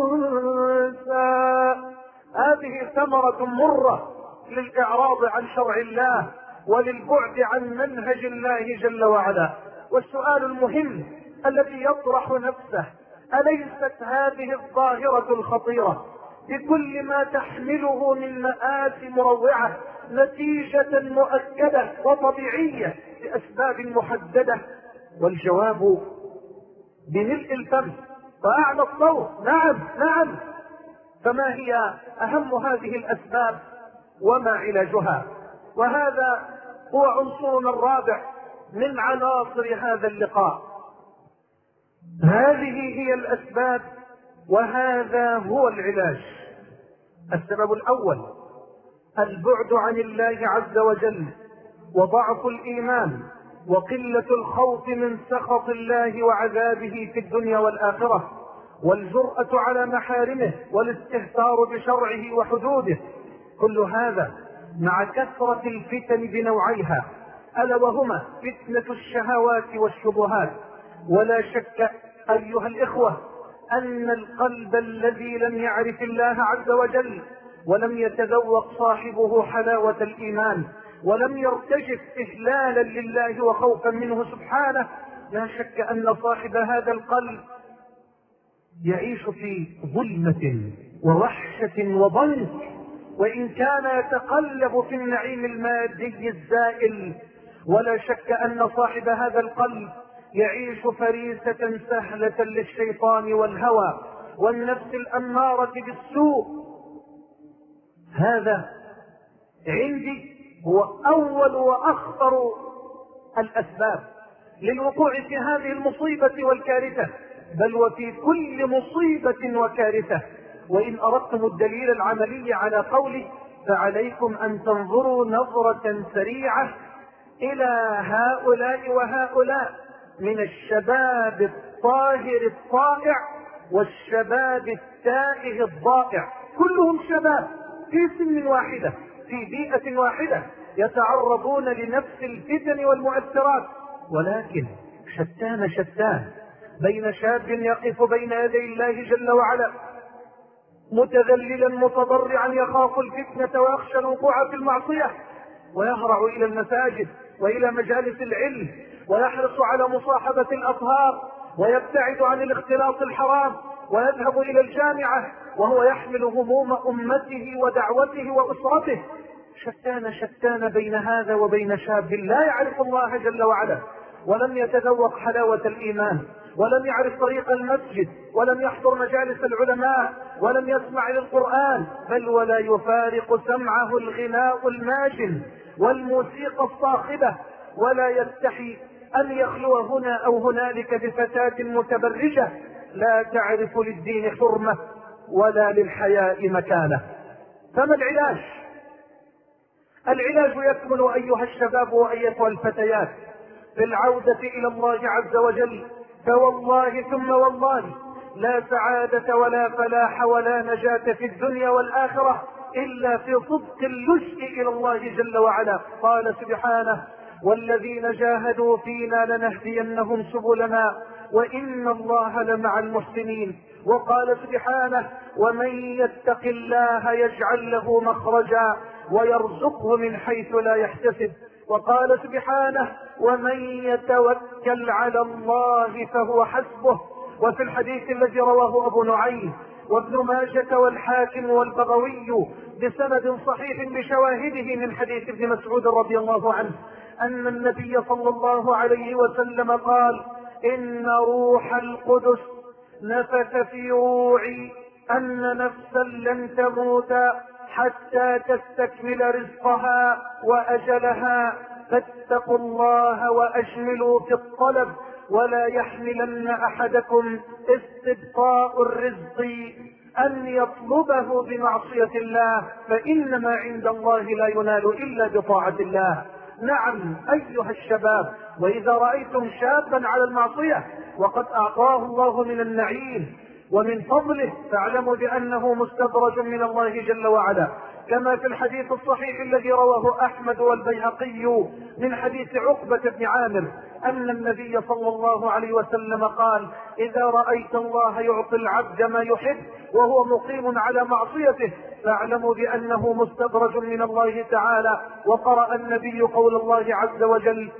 تنسى. هذه ثمرة مرة للإعراض عن شرع الله وللبعد عن منهج الله جل وعلا. والسؤال المهم الذي يطرح نفسه: أليست هذه الظاهرة الخطيرة بكل ما تحمله من مآسي مروعة نتيجة مؤكدة وطبيعية لأسباب محددة؟ والجواب بملء الفم وأعلى الصوت: نعم. فما هي أهم هذه الأسباب وما علاجها؟ وهذا هو عنصرنا الرابع من عناصر هذا اللقاء. هذه هي الأسباب وهذا هو العلاج. السبب الأول البعد عن الله عز وجل، وضعف الإيمان، وقلة الخوف من سخط الله وعذابه في الدنيا والآخرة، والجرأة على محارمه، والاستهتار بشرعه وحدوده. كل هذا مع كثرة الفتن بنوعيها، ألا وهما فتنة الشهوات والشبهات. ولا شك أيها الإخوة أن القلب الذي لم يعرف الله عز وجل ولم يتذوق صاحبه حلاوة الإيمان، ولم يرتجف إجلالا لله وخوفا منه سبحانه، لا شك أن صاحب هذا القلب يعيش في ظلمة ووحشة وضنك، وإن كان يتقلب في النعيم المادي الزائل. ولا شك أن صاحب هذا القلب يعيش فريسة سهلة للشيطان والهوى والنفس الأمارة بالسوء. هذا عندي هو أول وأخطر الأسباب للوقوع في هذه المصيبة والكارثة، بل وفي كل مصيبة وكارثة. وإن أردتم الدليل العملي على قولي فعليكم أن تنظروا نظرة سريعة إلى هؤلاء وهؤلاء من الشباب الطاهر الطائع والشباب التائه الضائع، كلهم شباب في سن واحدة في بيئة واحدة يتعرضون لنفس الفتن والمؤثرات، ولكن شتان بين شاب يقف بين يدي الله جل وعلا متذللا متضرعا يخاف الفتنة ويخشى الوقوع في المعصية، ويهرع إلى المساجد وإلى مجالس العلم، ويحرص على مصاحبة الأطهار، ويبتعد عن الاختلاط الحرام، ويذهب إلى الجامعة وهو يحمل هموم أمته ودعوته وأسرته. شتان بين هذا وبين شاب لا يعرف الله جل وعلا، ولم يتذوق حلاوة الإيمان، ولم يعرف طريق المسجد، ولم يحضر مجالس العلماء، ولم يسمع للقرآن، بل ولا يفارق سمعه الغناء الماجن والموسيقى الصاخبة، ولا يستحي أن يخلو هنا أو هنالك بفتاة متبرجة لا تعرف للدين حرمة ولا للحياء مكانه. فما العلاج؟ العلاج يكمن أيها الشباب وأيتها الفتيات في العودة إلى الله عز وجل، فوالله ثم والله لا سعادة ولا فلاح ولا نجاة في الدنيا والآخرة إلا في صدق اللجء إلى الله جل وعلا. قال سبحانه: والذين جاهدوا فينا لنهدينهم سبلنا وإن الله لمع المحسنين. وقال سبحانه: ومن يتق الله يجعل له مخرجا ويرزقه من حيث لا يحتسب. وقال سبحانه: ومن يتوكل على الله فهو حسبه. وفي الحديث الذي رواه أبو نعيم وابن ماجة والحاكم والبغوي بسند صحيح بشواهده من حديث ابن مسعود رضي الله عنه أن النبي صلى الله عليه وسلم قال: إن روح القدس نفث في روعي أن نفسا لن تموت حتى تستكمل رزقها وأجلها، فاتقوا الله وأجملوا في الطلب، ولا يحملن أحدكم استبقاء الرزق أن يطلبه بمعصية الله، فإنما عند الله لا ينال إلا بطاعة الله. نعم أيها الشباب، وإذا رأيتم شابا على المعصية وقد أعطاه الله من النعيم ومن فضله فاعلموا بأنه مستدرج من الله جل وعلا، كما في الحديث الصحيح الذي رواه أحمد والبيهقي من حديث عقبة بن عامر أن النبي صلى الله عليه وسلم قال: إذا رأيت الله يعطي العبد ما يحب وهو مقيم على معصيته فاعلموا بأنه مستدرج من الله تعالى. وقرأ النبي قول الله عز وجل: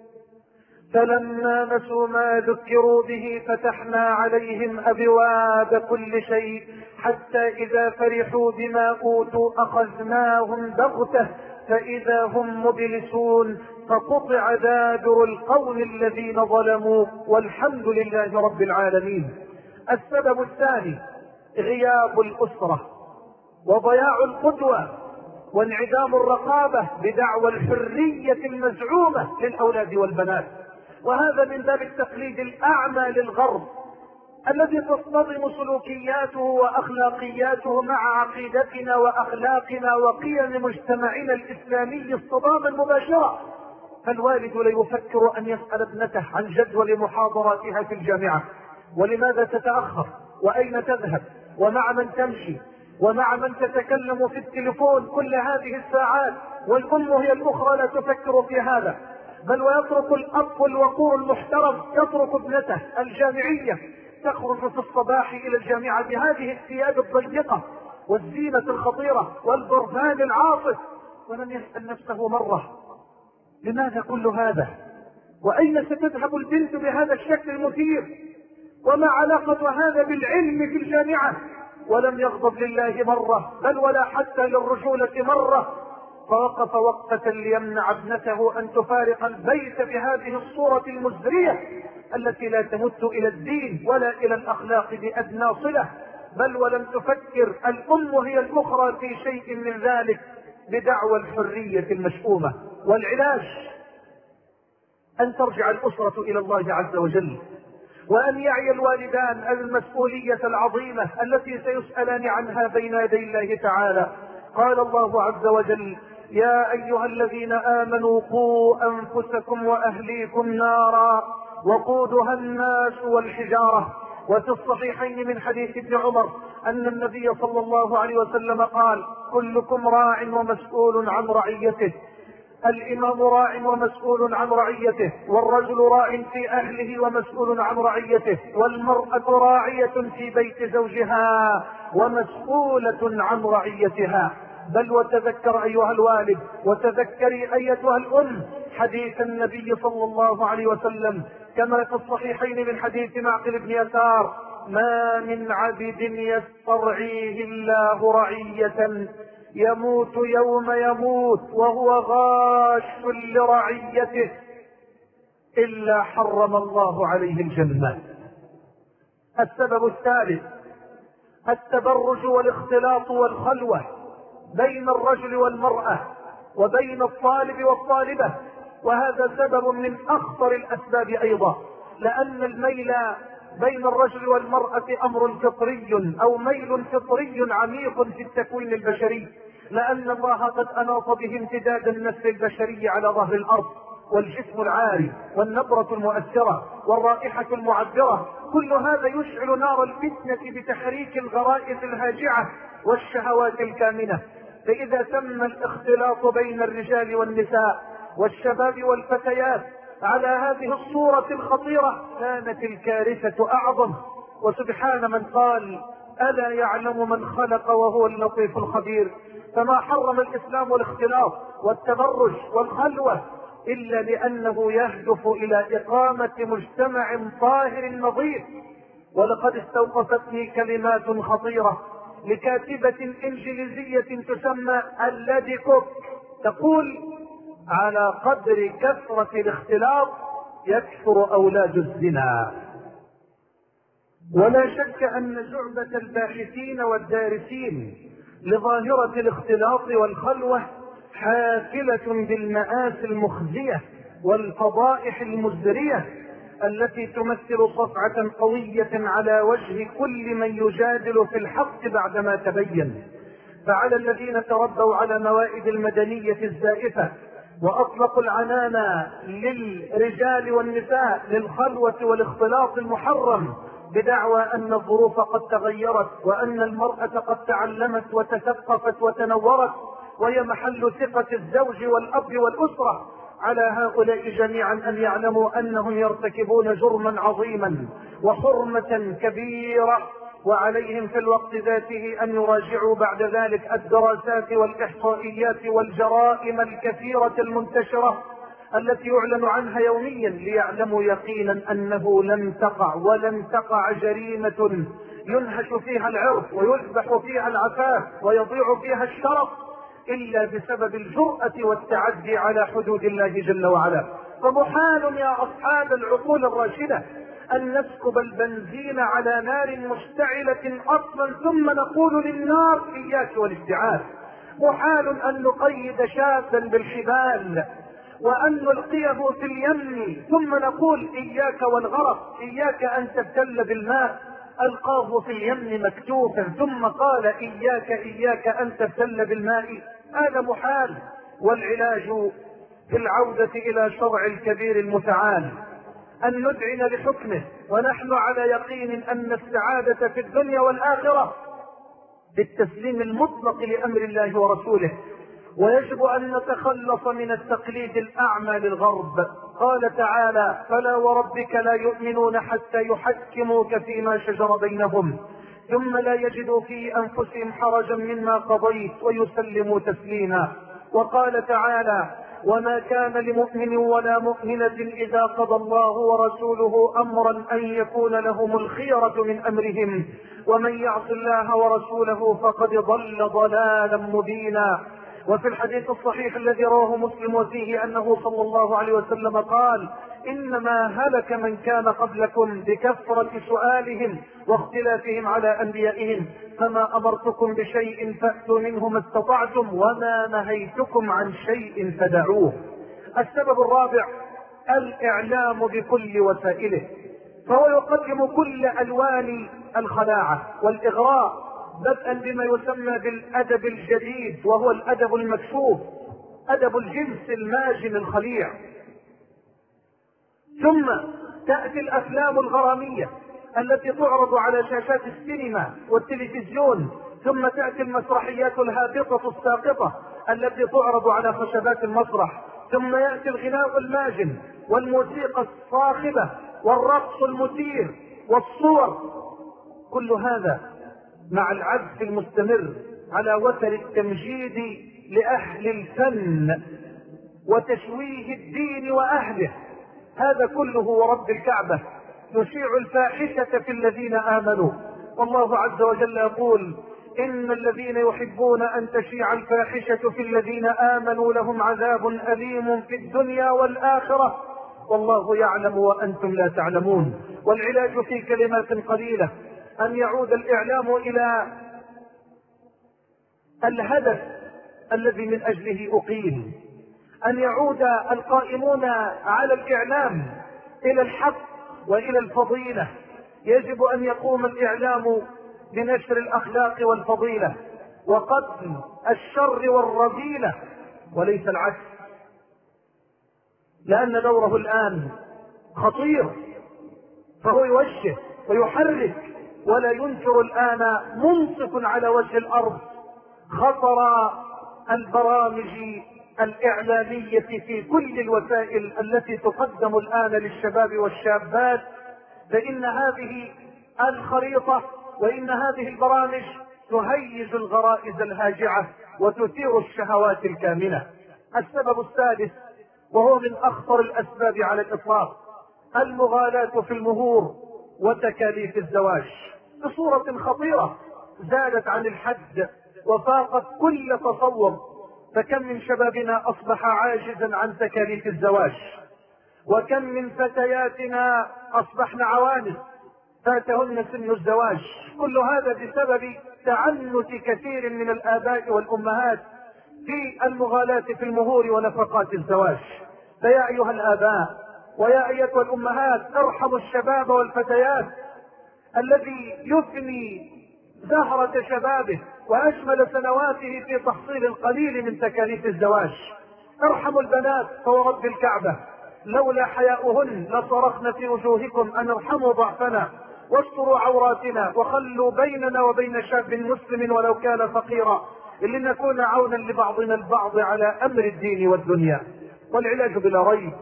فلما نسوا ما ذكروا به فتحنا عليهم أبواب كل شيء حتى إذا فرحوا بما أوتوا أخذناهم بغتة فإذا هم مبلسون فقطع دابر القوم الذين ظلموا والحمد لله رب العالمين. السبب الثاني غياب الأسرة وضياع القدوة وانعدام الرقابة بدعوى الحرية المزعومة للأولاد والبنات، وهذا من باب التقليد الأعمى للغرب الذي تصطدم سلوكياته وأخلاقياته مع عقيدتنا وأخلاقنا وقيم مجتمعنا الإسلامي اصطداما مباشرا. فالوالد لا يفكر أن يسأل ابنته عن جدول محاضراتها في الجامعة، ولماذا تتأخر، وأين تذهب، ومع من تمشي، ومع من تتكلم في التليفون كل هذه الساعات، والأم هي الأخرى لا تفكر في هذا. بل ويترك الأب الوقور المحترم يترك ابنته الجامعية تخرج في الصباح إلى الجامعة بهذه الثياب الضيقة والزينة الخطيرة والبرفان العاصف، ولم يسأل نفسه مرة لماذا كل هذا؟ وأين ستذهب البنت بهذا الشكل المثير؟ وما علاقة هذا بالعلم في الجامعة؟ ولم يغضب لله مرة، بل ولا حتى للرجولة مرة. فوقف وقفة ليمنع ابنته أن تفارق البيت بهذه الصورة المزرية التي لا تمت إلى الدين ولا إلى الأخلاق بأدنى صلة. بل ولم تفكر الأم هي الأخرى في شيء من ذلك بدعوى الحرية المشؤومة. والعلاج أن ترجع الأسرة إلى الله عز وجل، وأن يعي الوالدان المسؤولية العظيمة التي سيسألان عنها بين يدي الله تعالى. قال الله عز وجل: يا أيها الذين آمنوا قوا أنفسكم وأهليكم نارا وقودها الناس والحجارة. وفي الصحيحين من حديث ابن عمر أن النبي صلى الله عليه وسلم قال: كلكم راع ومسؤول عن رعيته. الإمام راع ومسؤول عن رعيته، والرجل راع في أهله ومسؤول عن رعيته، والمرأة راعية في بيت زوجها ومسؤولة عن رعيتها. بل وتذكر أيها الوالد، وتذكري أيتها الأم حديث النبي صلى الله عليه وسلم كما في الصحيحين من حديث معقل بن يسار: ما من عبد يسترعيه الله رعية يموت يوم يموت وهو غاش لرعيته إلا حرم الله عليه الجنة. السبب الثالث التبرج والاختلاط والخلوة بين الرجل والمرأة وبين الطالب والطالبة، وهذا سبب من أخطر الأسباب أيضا، لأن الميل بين الرجل والمرأة أمر فطري أو ميل فطري عميق في التكوين البشري، لأن الله قد أناط به امتداد النسل البشري على ظهر الأرض، والجسم العاري والنبرة المؤثرة والرائحة المعبرة، كل هذا يشعل نار الفتنة بتحريك الغرائز الهاجعة والشهوات الكامنة. فإذا تم الاختلاط بين الرجال والنساء والشباب والفتيات على هذه الصورة الخطيرة كانت الكارثة أعظم. وسبحان من قال: ألا يعلم من خلق وهو اللطيف الخبير. فما حرم الإسلام الاختلاط والتبرج والخلوة إلا لأنه يهدف إلى إقامة مجتمع طاهر نظيف. ولقد استوقفتني كلمات خطيرة لكاتبة إنجليزية تسمى اللادي كوك، تقول: على قدر كثرة الاختلاط يكثر أولاد الزنا. ولا شك أن شعبة الباحثين والدارسين لظاهرة الاختلاط والخلوة حافلة بالمآسي المخزية والفضائح المزرية التي تمثل صفعة قوية على وجه كل من يجادل في الحق بعدما تبين. فعلى الذين تربوا على موائد المدنية الزائفة وأطلقوا العنان للرجال والنساء للخلوة والاختلاط المحرم بدعوى أن الظروف قد تغيرت وأن المرأة قد تعلمت وتثقفت وتنورت وهي محل ثقة الزوج والأب والأسرة، على هؤلاء جميعا أن يعلموا أنهم يرتكبون جرما عظيما وحرمة كبيرة، وعليهم في الوقت ذاته أن يراجعوا بعد ذلك الدراسات والإحصائيات والجرائم الكثيرة المنتشرة التي يعلن عنها يوميا، ليعلموا يقينا أنه لن تقع ولن تقع جريمة ينهش فيها العرض ويذبح فيها العفاف ويضيع فيها الشرف إلا بسبب الجرأة والتعدي على حدود الله جل وعلا. فمحال يا أصحاب العقول الراشدة أن نسكب البنزين على نار مشتعلة أصلا ثم نقول للنار إياك والاشتعال. محال أن نقيد شابا بالحبال وأن نلقيه في اليم ثم نقول إياك والغرق، إياك أن تبتل بالماء. ألقاه في اليم مكتوفا ثم قال إياك إياك أن تبتل بالماء، هذا محال. والعلاج في العودة إلى شرع الكبير المتعال أن ندعن لحكمه، ونحن على يقين أن السعادة في الدنيا والآخرة بالتسليم المطلق لأمر الله ورسوله. ويجب أن نتخلص من التقليد الأعمى للغرب. قال تعالى: فلا وربك لا يؤمنون حتى يحكموك فيما شجر بينهم ثم لا يجدوا في أنفسهم حرجا مما قضيت ويسلموا تسليما. وقال تعالى: وما كان لمؤمن ولا مؤمنة إذا قضى الله ورسوله أمرا أن يكون لهم الخيرة من أمرهم ومن يعص الله ورسوله فقد ضل ضلالا مبينا. وفي الحديث الصحيح الذي رواه مسلم وفيه أنه صلى الله عليه وسلم قال: إنما هلك من كان قبلكم بكثرة سؤالهم واختلافهم على أنبيائهم، فما أمرتكم بشيء فأتوا منه ما استطعتم وما نهيتكم عن شيء فدعوه. السبب الرابع الإعلام بكل وسائله، فهو يقدم كل ألوان الخداعة والإغراء، بدءا بما يسمى بالأدب الجديد وهو الأدب المكشوف، أدب الجنس الماجن الخليع. ثم تأتي الأفلام الغرامية التي تعرض على شاشات السينما والتلفزيون. ثم تأتي المسرحيات الهابطة الساقطة التي تعرض على خشبات المسرح. ثم يأتي الغناء الماجن والموسيقى الصاخبة والرقص المثير والصور. كل هذا مع العزف المستمر على وتر التمجيد لأهل الفن وتشويه الدين وأهله. هذا كله ورب الكعبة يشيع الفاحشة في الذين آمنوا. والله عز وجل يقول: إن الذين يحبون أن تشيع الفاحشة في الذين آمنوا لهم عذاب أليم في الدنيا والآخرة والله يعلم وأنتم لا تعلمون. والعلاج في كلمات قليلة أن يعود الإعلام إلى الهدف الذي من أجله أقيم، أن يعود القائمون على الإعلام إلى الحق وإلى الفضيلة. يجب أن يقوم الإعلام بنشر الأخلاق والفضيلة وقتل الشر والرذيلة وليس العكس، لأن دوره الآن خطير، فهو يوجه ويحرك ولا ينكر الآن منصف على وجه الأرض خطر البرامج الإعلامية في كل الوسائل التي تقدم الآن للشباب والشابات. فإن هذه الخريطة وإن هذه البرامج تهيج الغرائز الهاجعة وتثير الشهوات الكامنة. السبب السادس وهو من أخطر الأسباب على الإطلاق المغالاة في المهور وتكاليف الزواج بصورة خطيرة زادت عن الحد وفاقت كل تصور. فكم من شبابنا أصبح عاجزا عن تكاليف الزواج، وكم من فتياتنا أصبحن عوانس فاتهن سن الزواج. كل هذا بسبب تعنت كثير من الآباء والأمهات في المغالاة في المهور ونفقات الزواج. فيا أيها الآباء ويا أيتها الأمهات ارحموا الشباب والفتيات الذي يفني زهرة شبابه وأشمل سنواته في تحصيل القليل من تكاليف الزواج. ارحموا البنات فورب الكعبة لولا حياؤهن لصرخن في وجوهكم أن ارحموا ضعفنا واستروا عوراتنا وخلوا بيننا وبين شاب مسلم ولو كان فقيرا لنكون عونا لبعضنا البعض على أمر الدين والدنيا. والعلاج بلا ريب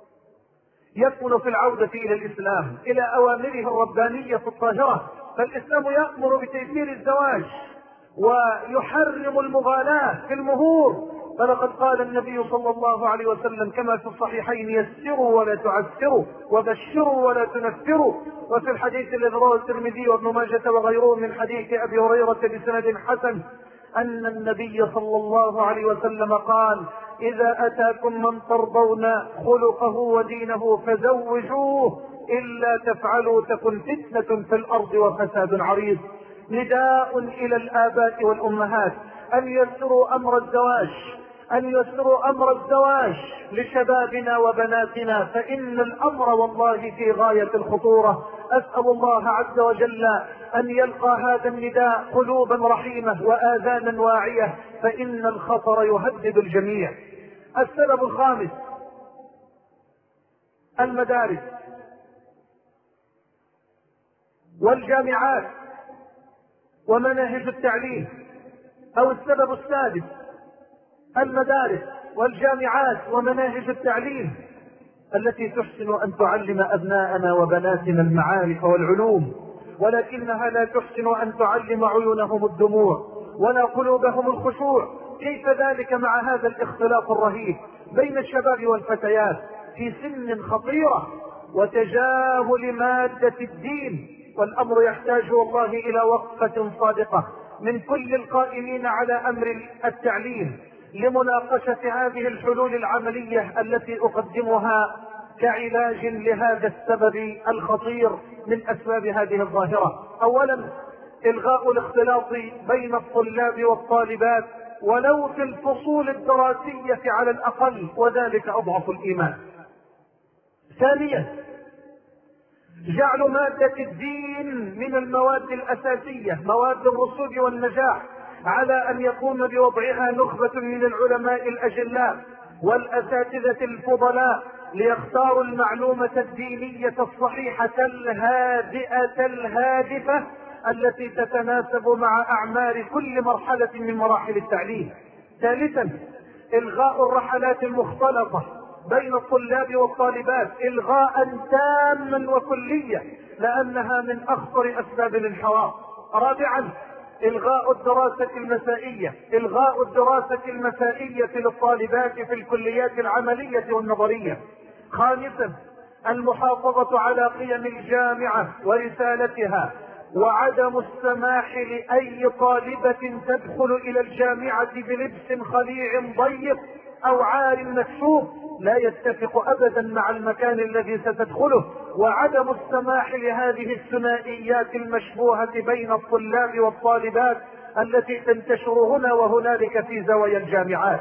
يكمن في العودة إلى الإسلام، إلى أوامره الربانية الطاهرة. فالإسلام يأمر بتيسير الزواج ويحرم المغالاة في المهور. فلقد قال النبي صلى الله عليه وسلم كما في الصحيحين: يسروا ولا تعسروا وبشروا ولا تنفروا. وفي الحديث الذي رواه الترمذي وابن ماجه وغيره من حديث أبي هريرة بسند حسن أن النبي صلى الله عليه وسلم قال: إذا أتاكم من ترضون خلقه ودينه فزوجوه إلا تفعلوا تكن فتنة في الأرض وفساد عريض. نداء إلى الآباء والأمهات أن يسروا أمر الزواج، أن يسروا أمر الزواج لشبابنا وبناتنا، فإن الأمر والله في غاية الخطورة. أسأل الله عز وجل أن يلقى هذا النداء قلوبا رحيمة وآذانا واعية، فإن الخطر يهدد الجميع. السبب الخامس المدارس والجامعات ومناهج التعليم، أو السبب السادس المدارس والجامعات ومناهج التعليم التي تحسن أن تعلم أبناءنا وبناتنا المعارف والعلوم، ولكنها لا تحسن أن تعلم عيونهم الدموع ولا قلوبهم الخشوع. كيف ذلك مع هذا الاختلاط الرهيب بين الشباب والفتيات في سن خطيرة وتجاهل مادة الدين؟ والأمر يحتاج والله إلى وقفة صادقة من كل القائمين على أمر التعليم لمناقشة هذه الحلول العملية التي أقدمها كعلاج لهذا السبب الخطير من أسباب هذه الظاهرة. أولا، إلغاء الاختلاط بين الطلاب والطالبات ولو في الفصول الدراسية على الأقل، وذلك أضعف الإيمان. ثانيا، جعل مادة الدين من المواد الأساسية، مواد الرسوب والنجاح، على أن يقوم بوضعها نخبة من العلماء الأجلاء والأساتذة الفضلاء ليختاروا المعلومة الدينية الصحيحة الهادئة الهادفة التي تتناسب مع أعمار كل مرحلة من مراحل التعليم. ثالثا، إلغاء الرحلات المختلطة بين الطلاب والطالبات إلغاء تاما وكليا، لأنها من أخطر أسباب الانحراف. رابعا، إلغاء الدراسة المسائية، إلغاء الدراسة المسائية للطالبات في الكليات العملية والنظرية. خامسا، المحافظة على قيم الجامعة ورسالتها، وعدم السماح لأي طالبة تدخل إلى الجامعة بلبس خليع ضيق أو عار مكشوف لا يتفق أبدا مع المكان الذي ستدخله، وعدم السماح لهذه الثنائيات المشبوهة بين الطلاب والطالبات التي تنتشر هنا وهنالك في زوايا الجامعات.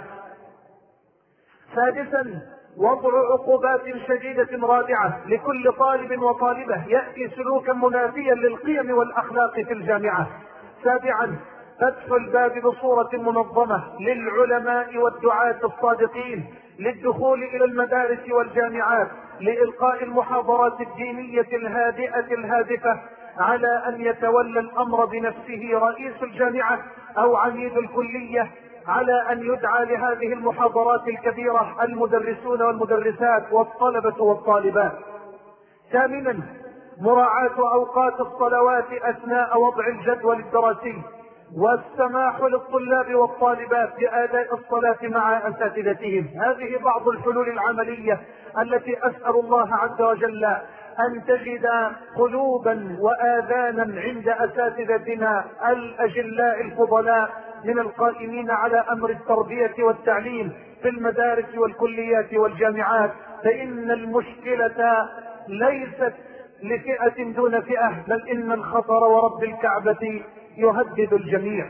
سادسا، وضع عقوبات شديدة رادعة لكل طالب وطالبة يأتي سلوكا منافيا للقيم والأخلاق في الجامعة. سابعا، فتح الباب بصورة منظمة للعلماء والدعاة الصادقين للدخول إلى المدارس والجامعات لإلقاء المحاضرات الدينية الهادئة الهادفة، على أن يتولى الأمر بنفسه رئيس الجامعة أو عميد الكلية، على أن يدعى لهذه المحاضرات الكبيرة المدرسون والمدرسات والطلبة والطالبات. ثامنا، مراعاة أوقات الصلوات أثناء وضع الجدول الدراسي، والسماح للطلاب والطالبات بأداء الصلاة مع أساتذتهم. هذه بعض الحلول العملية التي أسأل الله عز وجل أن تجد قلوبا وآذانا عند أساتذتنا الأجلاء الفضلاء من القائمين على أمر التربية والتعليم في المدارس والكليات والجامعات، فإن المشكلة ليست لفئة دون فئة، بل إن الخطر ورب الكعبة يهدد الجميع.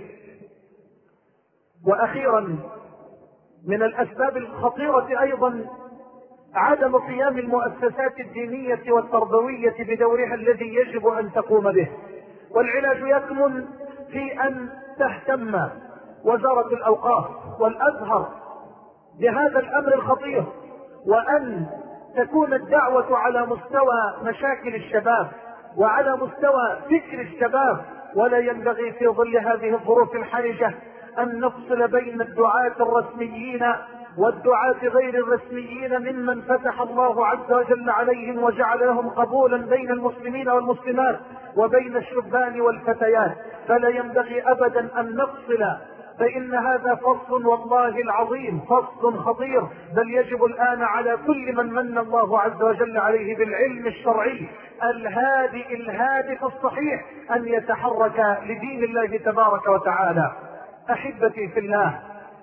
وأخيرا، من الأسباب الخطيرة أيضا عدم قيام المؤسسات الدينية والتربوية بدورها الذي يجب أن تقوم به، والعلاج يكمن في أن تهتم وزارة الأوقاف والأزهر بهذا الأمر الخطير، وأن تكون الدعوة على مستوى مشاكل الشباب وعلى مستوى فكر الشباب. ولا ينبغي في ظل هذه الظروف الحرجة أن نفصل بين الدعاة الرسميين والدعاة غير الرسميين ممن فتح الله عز وجل عليهم وجعل لهم قبولا بين المسلمين والمسلمات وبين الشبان والفتيات، فلا ينبغي أبدا أن نفصل، فإن هذا فصل والله العظيم فصل خطير. بل يجب الآن على كل من من الله عز وجل عليه بالعلم الشرعي الهادئ الهادف الصحيح أن يتحرك لدين الله تبارك وتعالى. أحبتي في الله،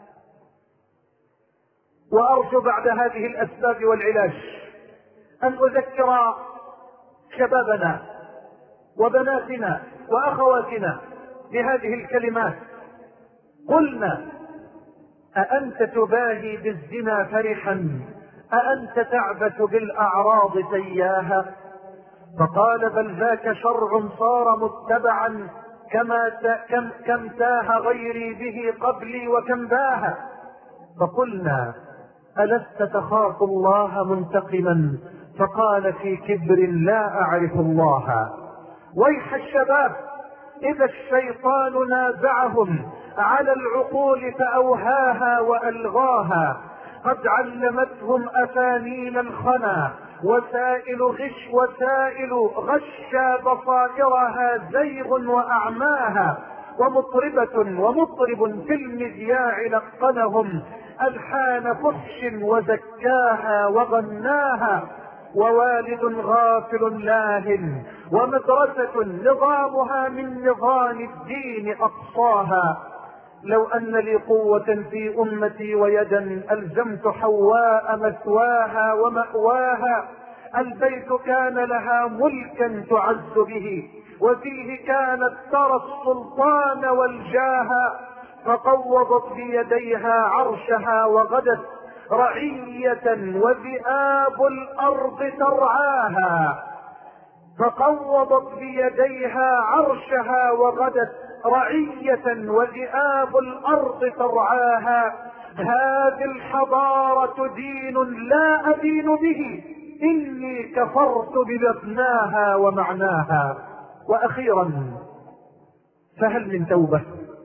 وأرجو بعد هذه الأسباب والعلاج أن أذكر شبابنا وبناتنا وأخواتنا بهذه الكلمات. قلنا: أأنت تباهي بالزنا فرحا، أأنت تعبث بالأعراض تياها، فقال بل ذاك شرع صار متبعا كم تاه غيري به قبلي وكم باه. فقلنا ألست تخاف الله منتقما؟ فقال في كبر لا أعرف الله. ويح الشباب إذا الشيطان نازعهم على العقول فأوهاها وألغاها، قد علمتهم أفانين الخنا وسائل غشى بصائرها زيغ وأعماها، ومطرب في المذياع لقنهم ألحان فحش وزكاها وغناها، ووالد غافل لاه ومدرسة نظامها من نظام الدين أقصاها. لو أن لي قوة في أمتي ويدا ألزمت حواء مثواها ومأواها. البيت كان لها ملكا تعز به، وفيه كانت ترى السلطان والجاه، فقوضت بيديها عرشها وغدت رعية وذئاب الأرض ترعاها. فقوضت بيديها عرشها وغدت رعية وذئاب الأرض ترعاها. هذه الحضارة دين لا أدين به، إني كفرت بمبناها ومعناها. وأخيرا فهل من توبة؟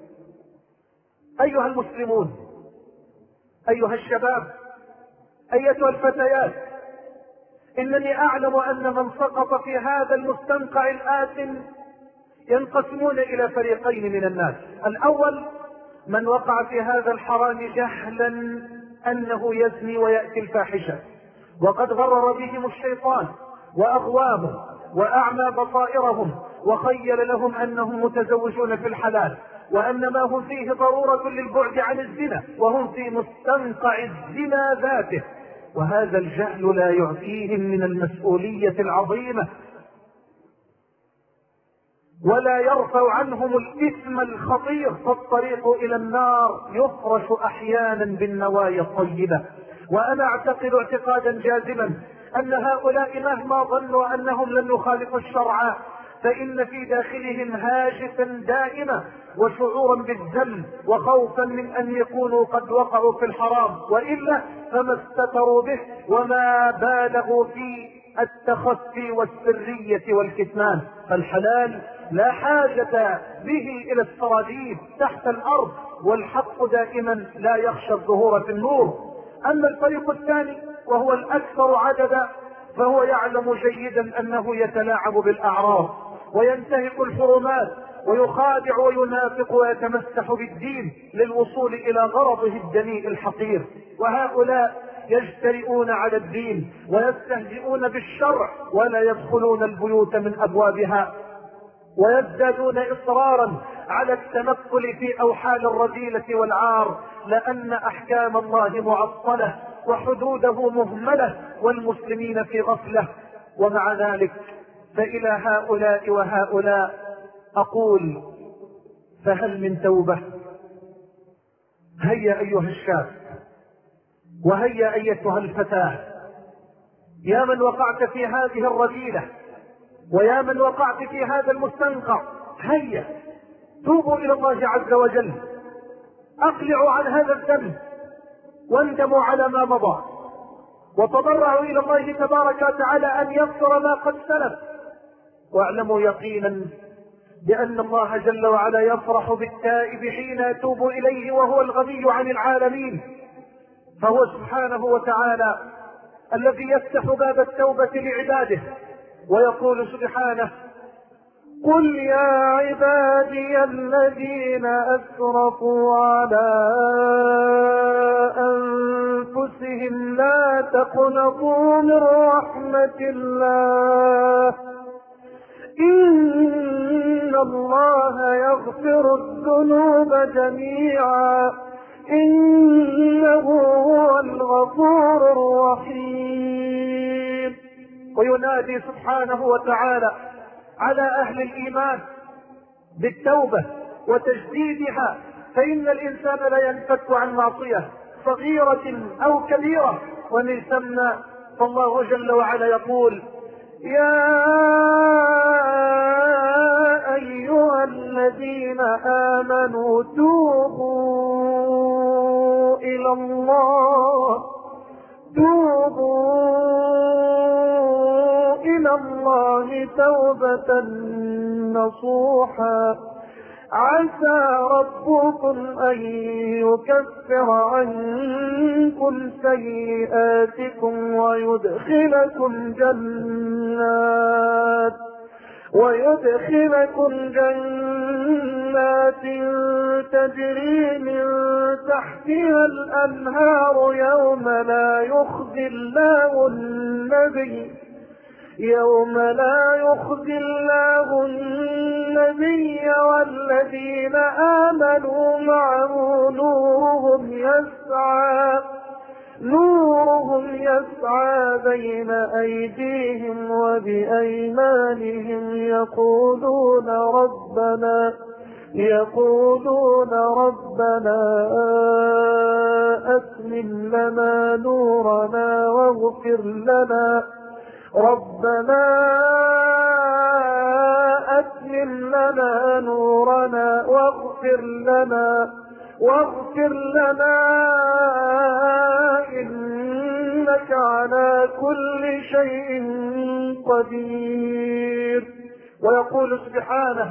أيها المسلمون، أيها الشباب، أيتها الفتيات، إنني أعلم أن من سقط في هذا المستنقع الآثم ينقسمون إلى فريقين من الناس. الأول من وقع في هذا الحرام جهلا أنه يزني ويأتي الفاحشة، وقد غرر بهم الشيطان وأغواهم وأعمى بصائرهم، وخيل لهم أنهم متزوجون في الحلال، وأن ما هم فيه ضرورة للبعد عن الزنا، وهم في مستنقع الزنا ذاته. وهذا الجهل لا يعفيهم من المسؤولية العظيمة، ولا يرفع عنهم الإثم الخطير. فالطريق إلى النار يفرش أحيانا بالنوايا الطيبة. وأنا أعتقد اعتقادا جازما أن هؤلاء مهما ظنوا أنهم لن يخالفوا الشرع، فإن في داخلهم هاجسا دائما وشعورا بالذنب وخوفا من أن يكونوا قد وقعوا في الحرام، وإلا فما استتروا به وما بالغوا في التخفي والسرية والكتمان. فالحلال لا حاجة به إلى السراديب تحت الأرض، والحق دائما لا يخشى الظهور في النور. أما الفريق الثاني وهو الأكثر عددا فهو يعلم جيدا أنه يتلاعب بالأعراض وينتهك الحرمات ويخادع وينافق ويتمسح بالدين للوصول إلى غرضه الدنيء الحقير. وهؤلاء يجترئون على الدين ويستهزئون بالشرع ولا يدخلون البيوت من أبوابها، ويزدادون إصرارا على التنقل في أوحال الرذيلة والعار، لأن أحكام الله معطلة وحدوده مهملة والمسلمين في غفلة. ومع ذلك فإلى هؤلاء وهؤلاء أقول فهل من توبة؟ هيا أيها الشاب، وهيا أيتها الفتاة، يا من وقعت في هذه الرذيلة ويا من وقعت في هذا المستنقع، هيا توبوا إلى الله عز وجل، أقلعوا عن هذا الذنب واندموا على ما مضى، وتضرعوا إلى الله تبارك وتعالى أن يغفر ما قد سلف. واعلموا يقينا بأن الله جل وعلا يفرح بالتائب حين يتوب إليه وهو الغني عن العالمين. فهو سبحانه وتعالى الذي يفتح باب التوبة لعباده ويقول سبحانه: قل يا عبادي الذين أسرفوا على أنفسهم لا تقنطوا من رحمة الله إن الله يغفر الذنوب جميعا إنه هو الغفور الرحيم. وينادي سبحانه وتعالى على أهل الإيمان بالتوبة وتجديدها، فإن الإنسان لا ينفك عن معصية صغيرة أو كبيرة. ومن ثم فالله جل وعلا يقول: يا أيها الذين آمنوا توبوا إلى الله توبة نصوحا عسى ربكم أن يكفر عنكم سيئاتكم ويدخلكم جنات تجري من تحتها الأنهار يوم لا يخزي الله النبي والذين آمنوا معه نورهم يسعى بين أيديهم وبأيمانهم يقولون ربنا أتمم لنا نورنا واغفر لنا إنك على كل شيء قدير. ويقول سبحانه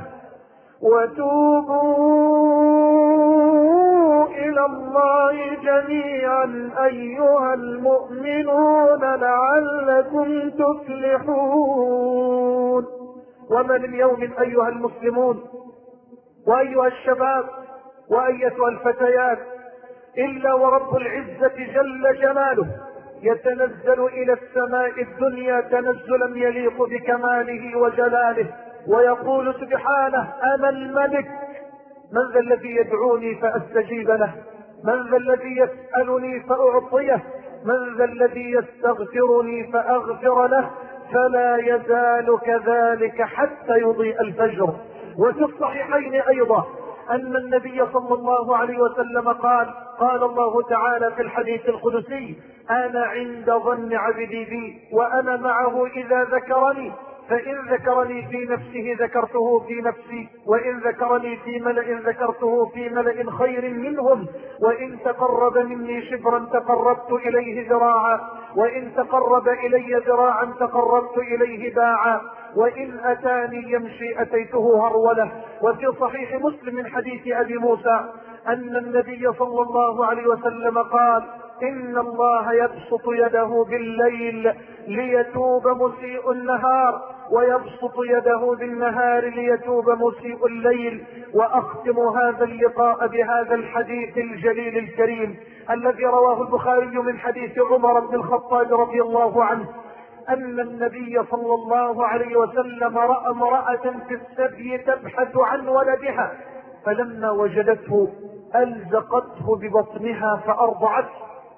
وتوبوا إلى الله جميعا أيها المؤمنون لعلكم تفلحون. وما من يوم أيها المسلمون وأيها الشباب وأيتها الفتيات إلا ورب العزة جل جلاله يتنزل إلى السماء الدنيا تنزلا يليق بكماله وجلاله ويقول سبحانه أنا الملك، من ذا الذي يدعوني فأستجيب له، من ذا الذي يسألني فأعطيه، من ذا الذي يستغفرني فأغفر له، فلا يزال كذلك حتى يضيء الفجر. وفي الصحيحين أيضا أن النبي صلى الله عليه وسلم قال الله تعالى في الحديث القدسي أنا عند ظن عبدي بي وأنا معه إذا ذكرني، فإن ذكرني في نفسه ذكرته في نفسي، وإن ذكرني في ملأ ذكرته في ملأ خير منهم، وإن تقرب مني شبرا تقربت إليه ذراعا، وإن تقرب إلي ذراعا تقربت إليه باعا، وإن أتاني يمشي أتيته هرولة. وفي صحيح مسلم من حديث أبي موسى أن النبي صلى الله عليه وسلم قال إن الله يبسط يده بالليل ليتوب مسيء النهار ويبسط يده بالنهار ليتوب مسيء الليل. وأختم هذا اللقاء بهذا الحديث الجليل الكريم الذي رواه البخاري من حديث عمر بن الخطاب رضي الله عنه أن النبي صلى الله عليه وسلم رأى امرأة في السبي تبحث عن ولدها، فلما وجدته ألزقته ببطنها فأرضعته.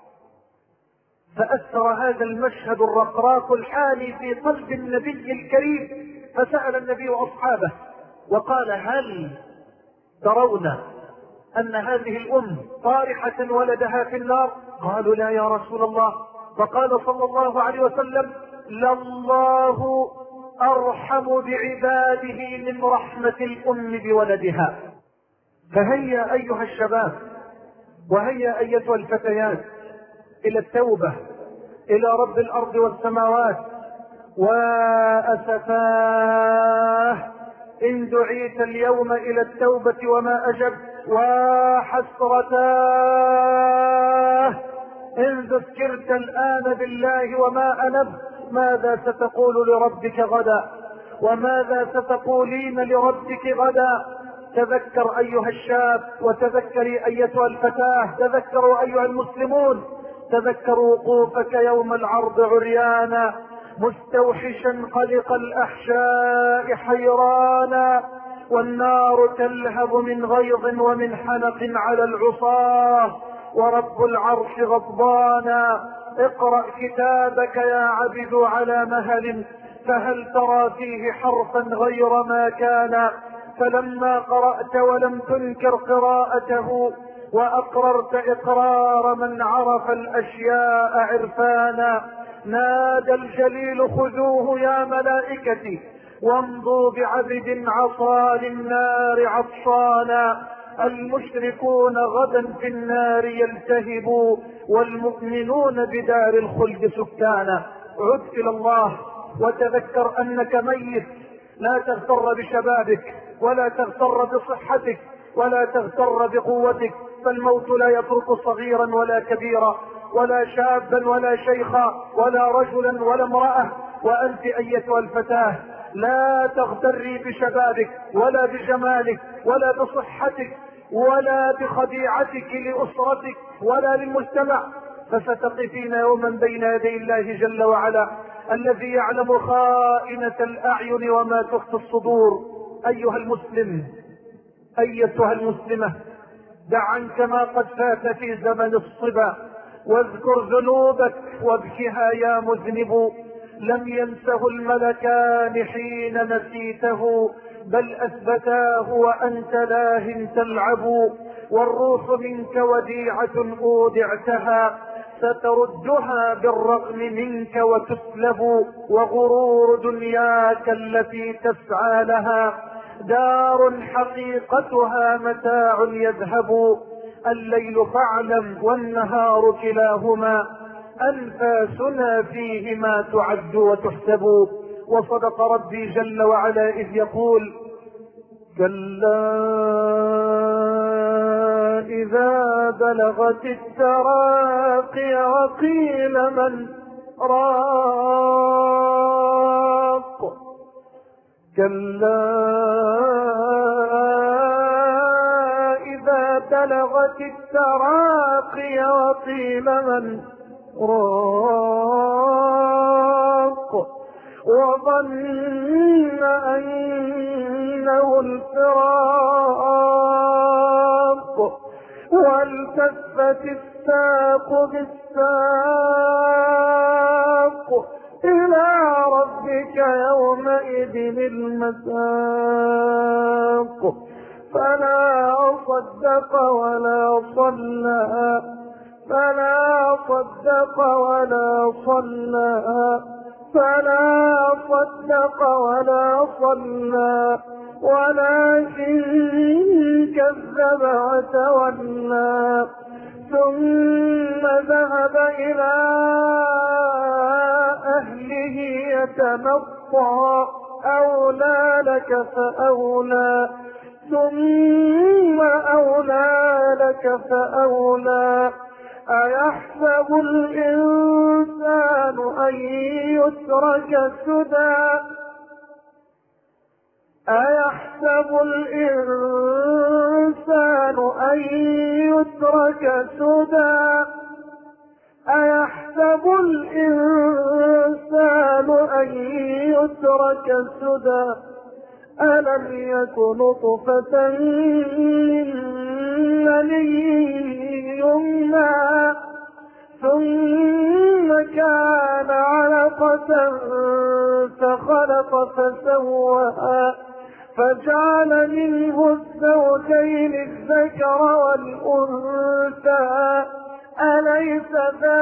فأثر هذا المشهد الرقراق الحالي في قلب النبي الكريم، فسأل النبي أصحابه وقال هل ترون أن هذه الأم طارحة ولدها في النار؟ قالوا لا يا رسول الله. فقال صلى الله عليه وسلم لله أرحم بعباده من رحمة الأم بولدها. فهيا أيها الشباب وهيا أيتها الفتيات إلى التوبة إلى رب الأرض والسماوات. وأسفاه إن دعيت اليوم إلى التوبة وما أجبت، وحسرتاه إن ذكرت الآن بالله وما أنبت. ماذا ستقول لربك غدا؟ وماذا ستقولين لربك غدا؟ تذكر أيها الشاب وتذكري أيتها الفتاة، تذكروا أيها المسلمون، تذكروا وقوفك يوم العرض عريانا مستوحشا قلق الأحشاء حيرانا، والنار تلهب من غيظ ومن حنق على العصاة، ورب العرش غضبانا. اقرأ كتابك يا عبد على مهل، فهل ترى فيه حرفا غير ما كان؟ فلما قرأت ولم تنكر قراءته وأقررت إقرار من عرف الأشياء عرفانا، نادى الجليل خذوه يا ملائكتي وامضوا بعبد عصى للنار عطشانا، المشركون غدا في النار يلتهبوا والمؤمنون بدار الخلد سكانا. عد إلى الله وتذكر أنك ميت، لا تغتر بشبابك ولا تغتر بصحتك ولا تغتر بقوتك، فالموت لا يترك صغيرا ولا كبيرا ولا شابا ولا شيخا ولا رجلا ولا امرأة. وأنت أيتها الفتاة لا تغتري بشبابك ولا بجمالك ولا بصحتك ولا بخديعتك لأسرتك ولا للمجتمع، فستقفين يوما بين يدي الله جل وعلا الذي يعلم خائنة الأعين وما تخفي الصدور. أيها المسلم، أيتها المسلمة، دع عنك ما قد فات في زمن الصبا واذكر ذنوبك وابكها يا مذنب. لم ينسه الملكان حين نسيته بل أثبتاه وأنت لاه تلعب، والروح منك وديعة أودعتها ستردها بالرغم منك وتسلب، وغرور دنياك التي تسعى لها دار حقيقتها متاع يذهب. الليل فاعلم والنهار كلاهما أنفاسنا فيهما تعد وتحسب. وصدق ربي جل وعلا إذ يقول كلا إذا بلغت التراقي وقيل من راق. كلا إذا بلغت التراقي وقيل من راق وظن أنه الفراق والتفت الساق بالساق إلى ربك يومئذ المساق. فلا صدق ولا صلى فلا صدق ولا صلى فلا صدق ولا صلى ولكن كذب وتولى ثم ذهب إلى أهله يتمطى أولى لك فأولى ثم أولى لك فأولى. أيحسب الإنسان أن يترك سدى أيحسب الإنسان أن يترك سدى أيحسب الإنسان أن يترك سدى ألم يك نطفة من مني يمنى ثم كان علقة فخلق فسوى فجعل منه الزوجين الذكر والأنثى أليس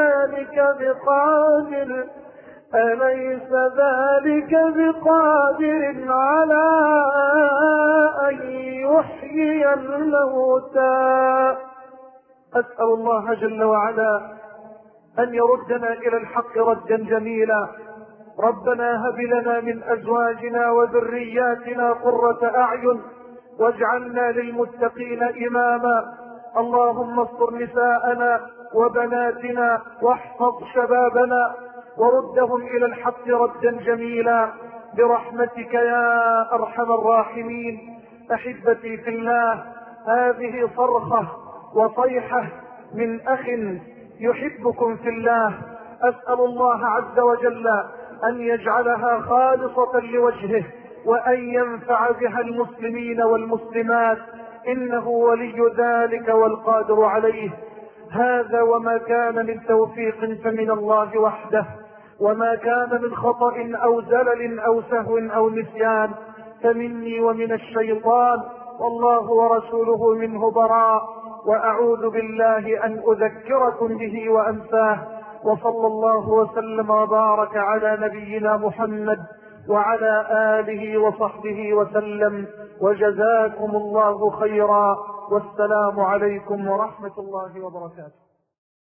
ذلك بقادر على أن يحيي الموتى. أسأل الله جل وعلا أن يردنا إلى الحق ردا جميلا. ربنا هب لنا من أزواجنا وذرياتنا قرة أعين واجعلنا للمتقين إماما. اللهم استر نساءنا وبناتنا واحفظ شبابنا وردهم إلى الحق ردا جميلا برحمتك يا أرحم الراحمين. أحبتي في الله، هذه صرخة وصيحة من أخ يحبكم في الله. أسأل الله عز وجل أن يجعلها خالصة لوجهه وأن ينفع بها المسلمين والمسلمات، إنه ولي ذلك والقادر عليه. هذا وما كان من توفيق فمن الله وحده، وما كان من خطأ أو زلل أو سهو أو نسيان فمني ومن الشيطان، والله ورسوله منه براء. وأعوذ بالله أن أذكركم به وأنساه. وصلى الله وسلم وبارك على نبينا محمد وعلى آله وصحبه وسلم، وجزاكم الله خيرا، والسلام عليكم ورحمة الله وبركاته.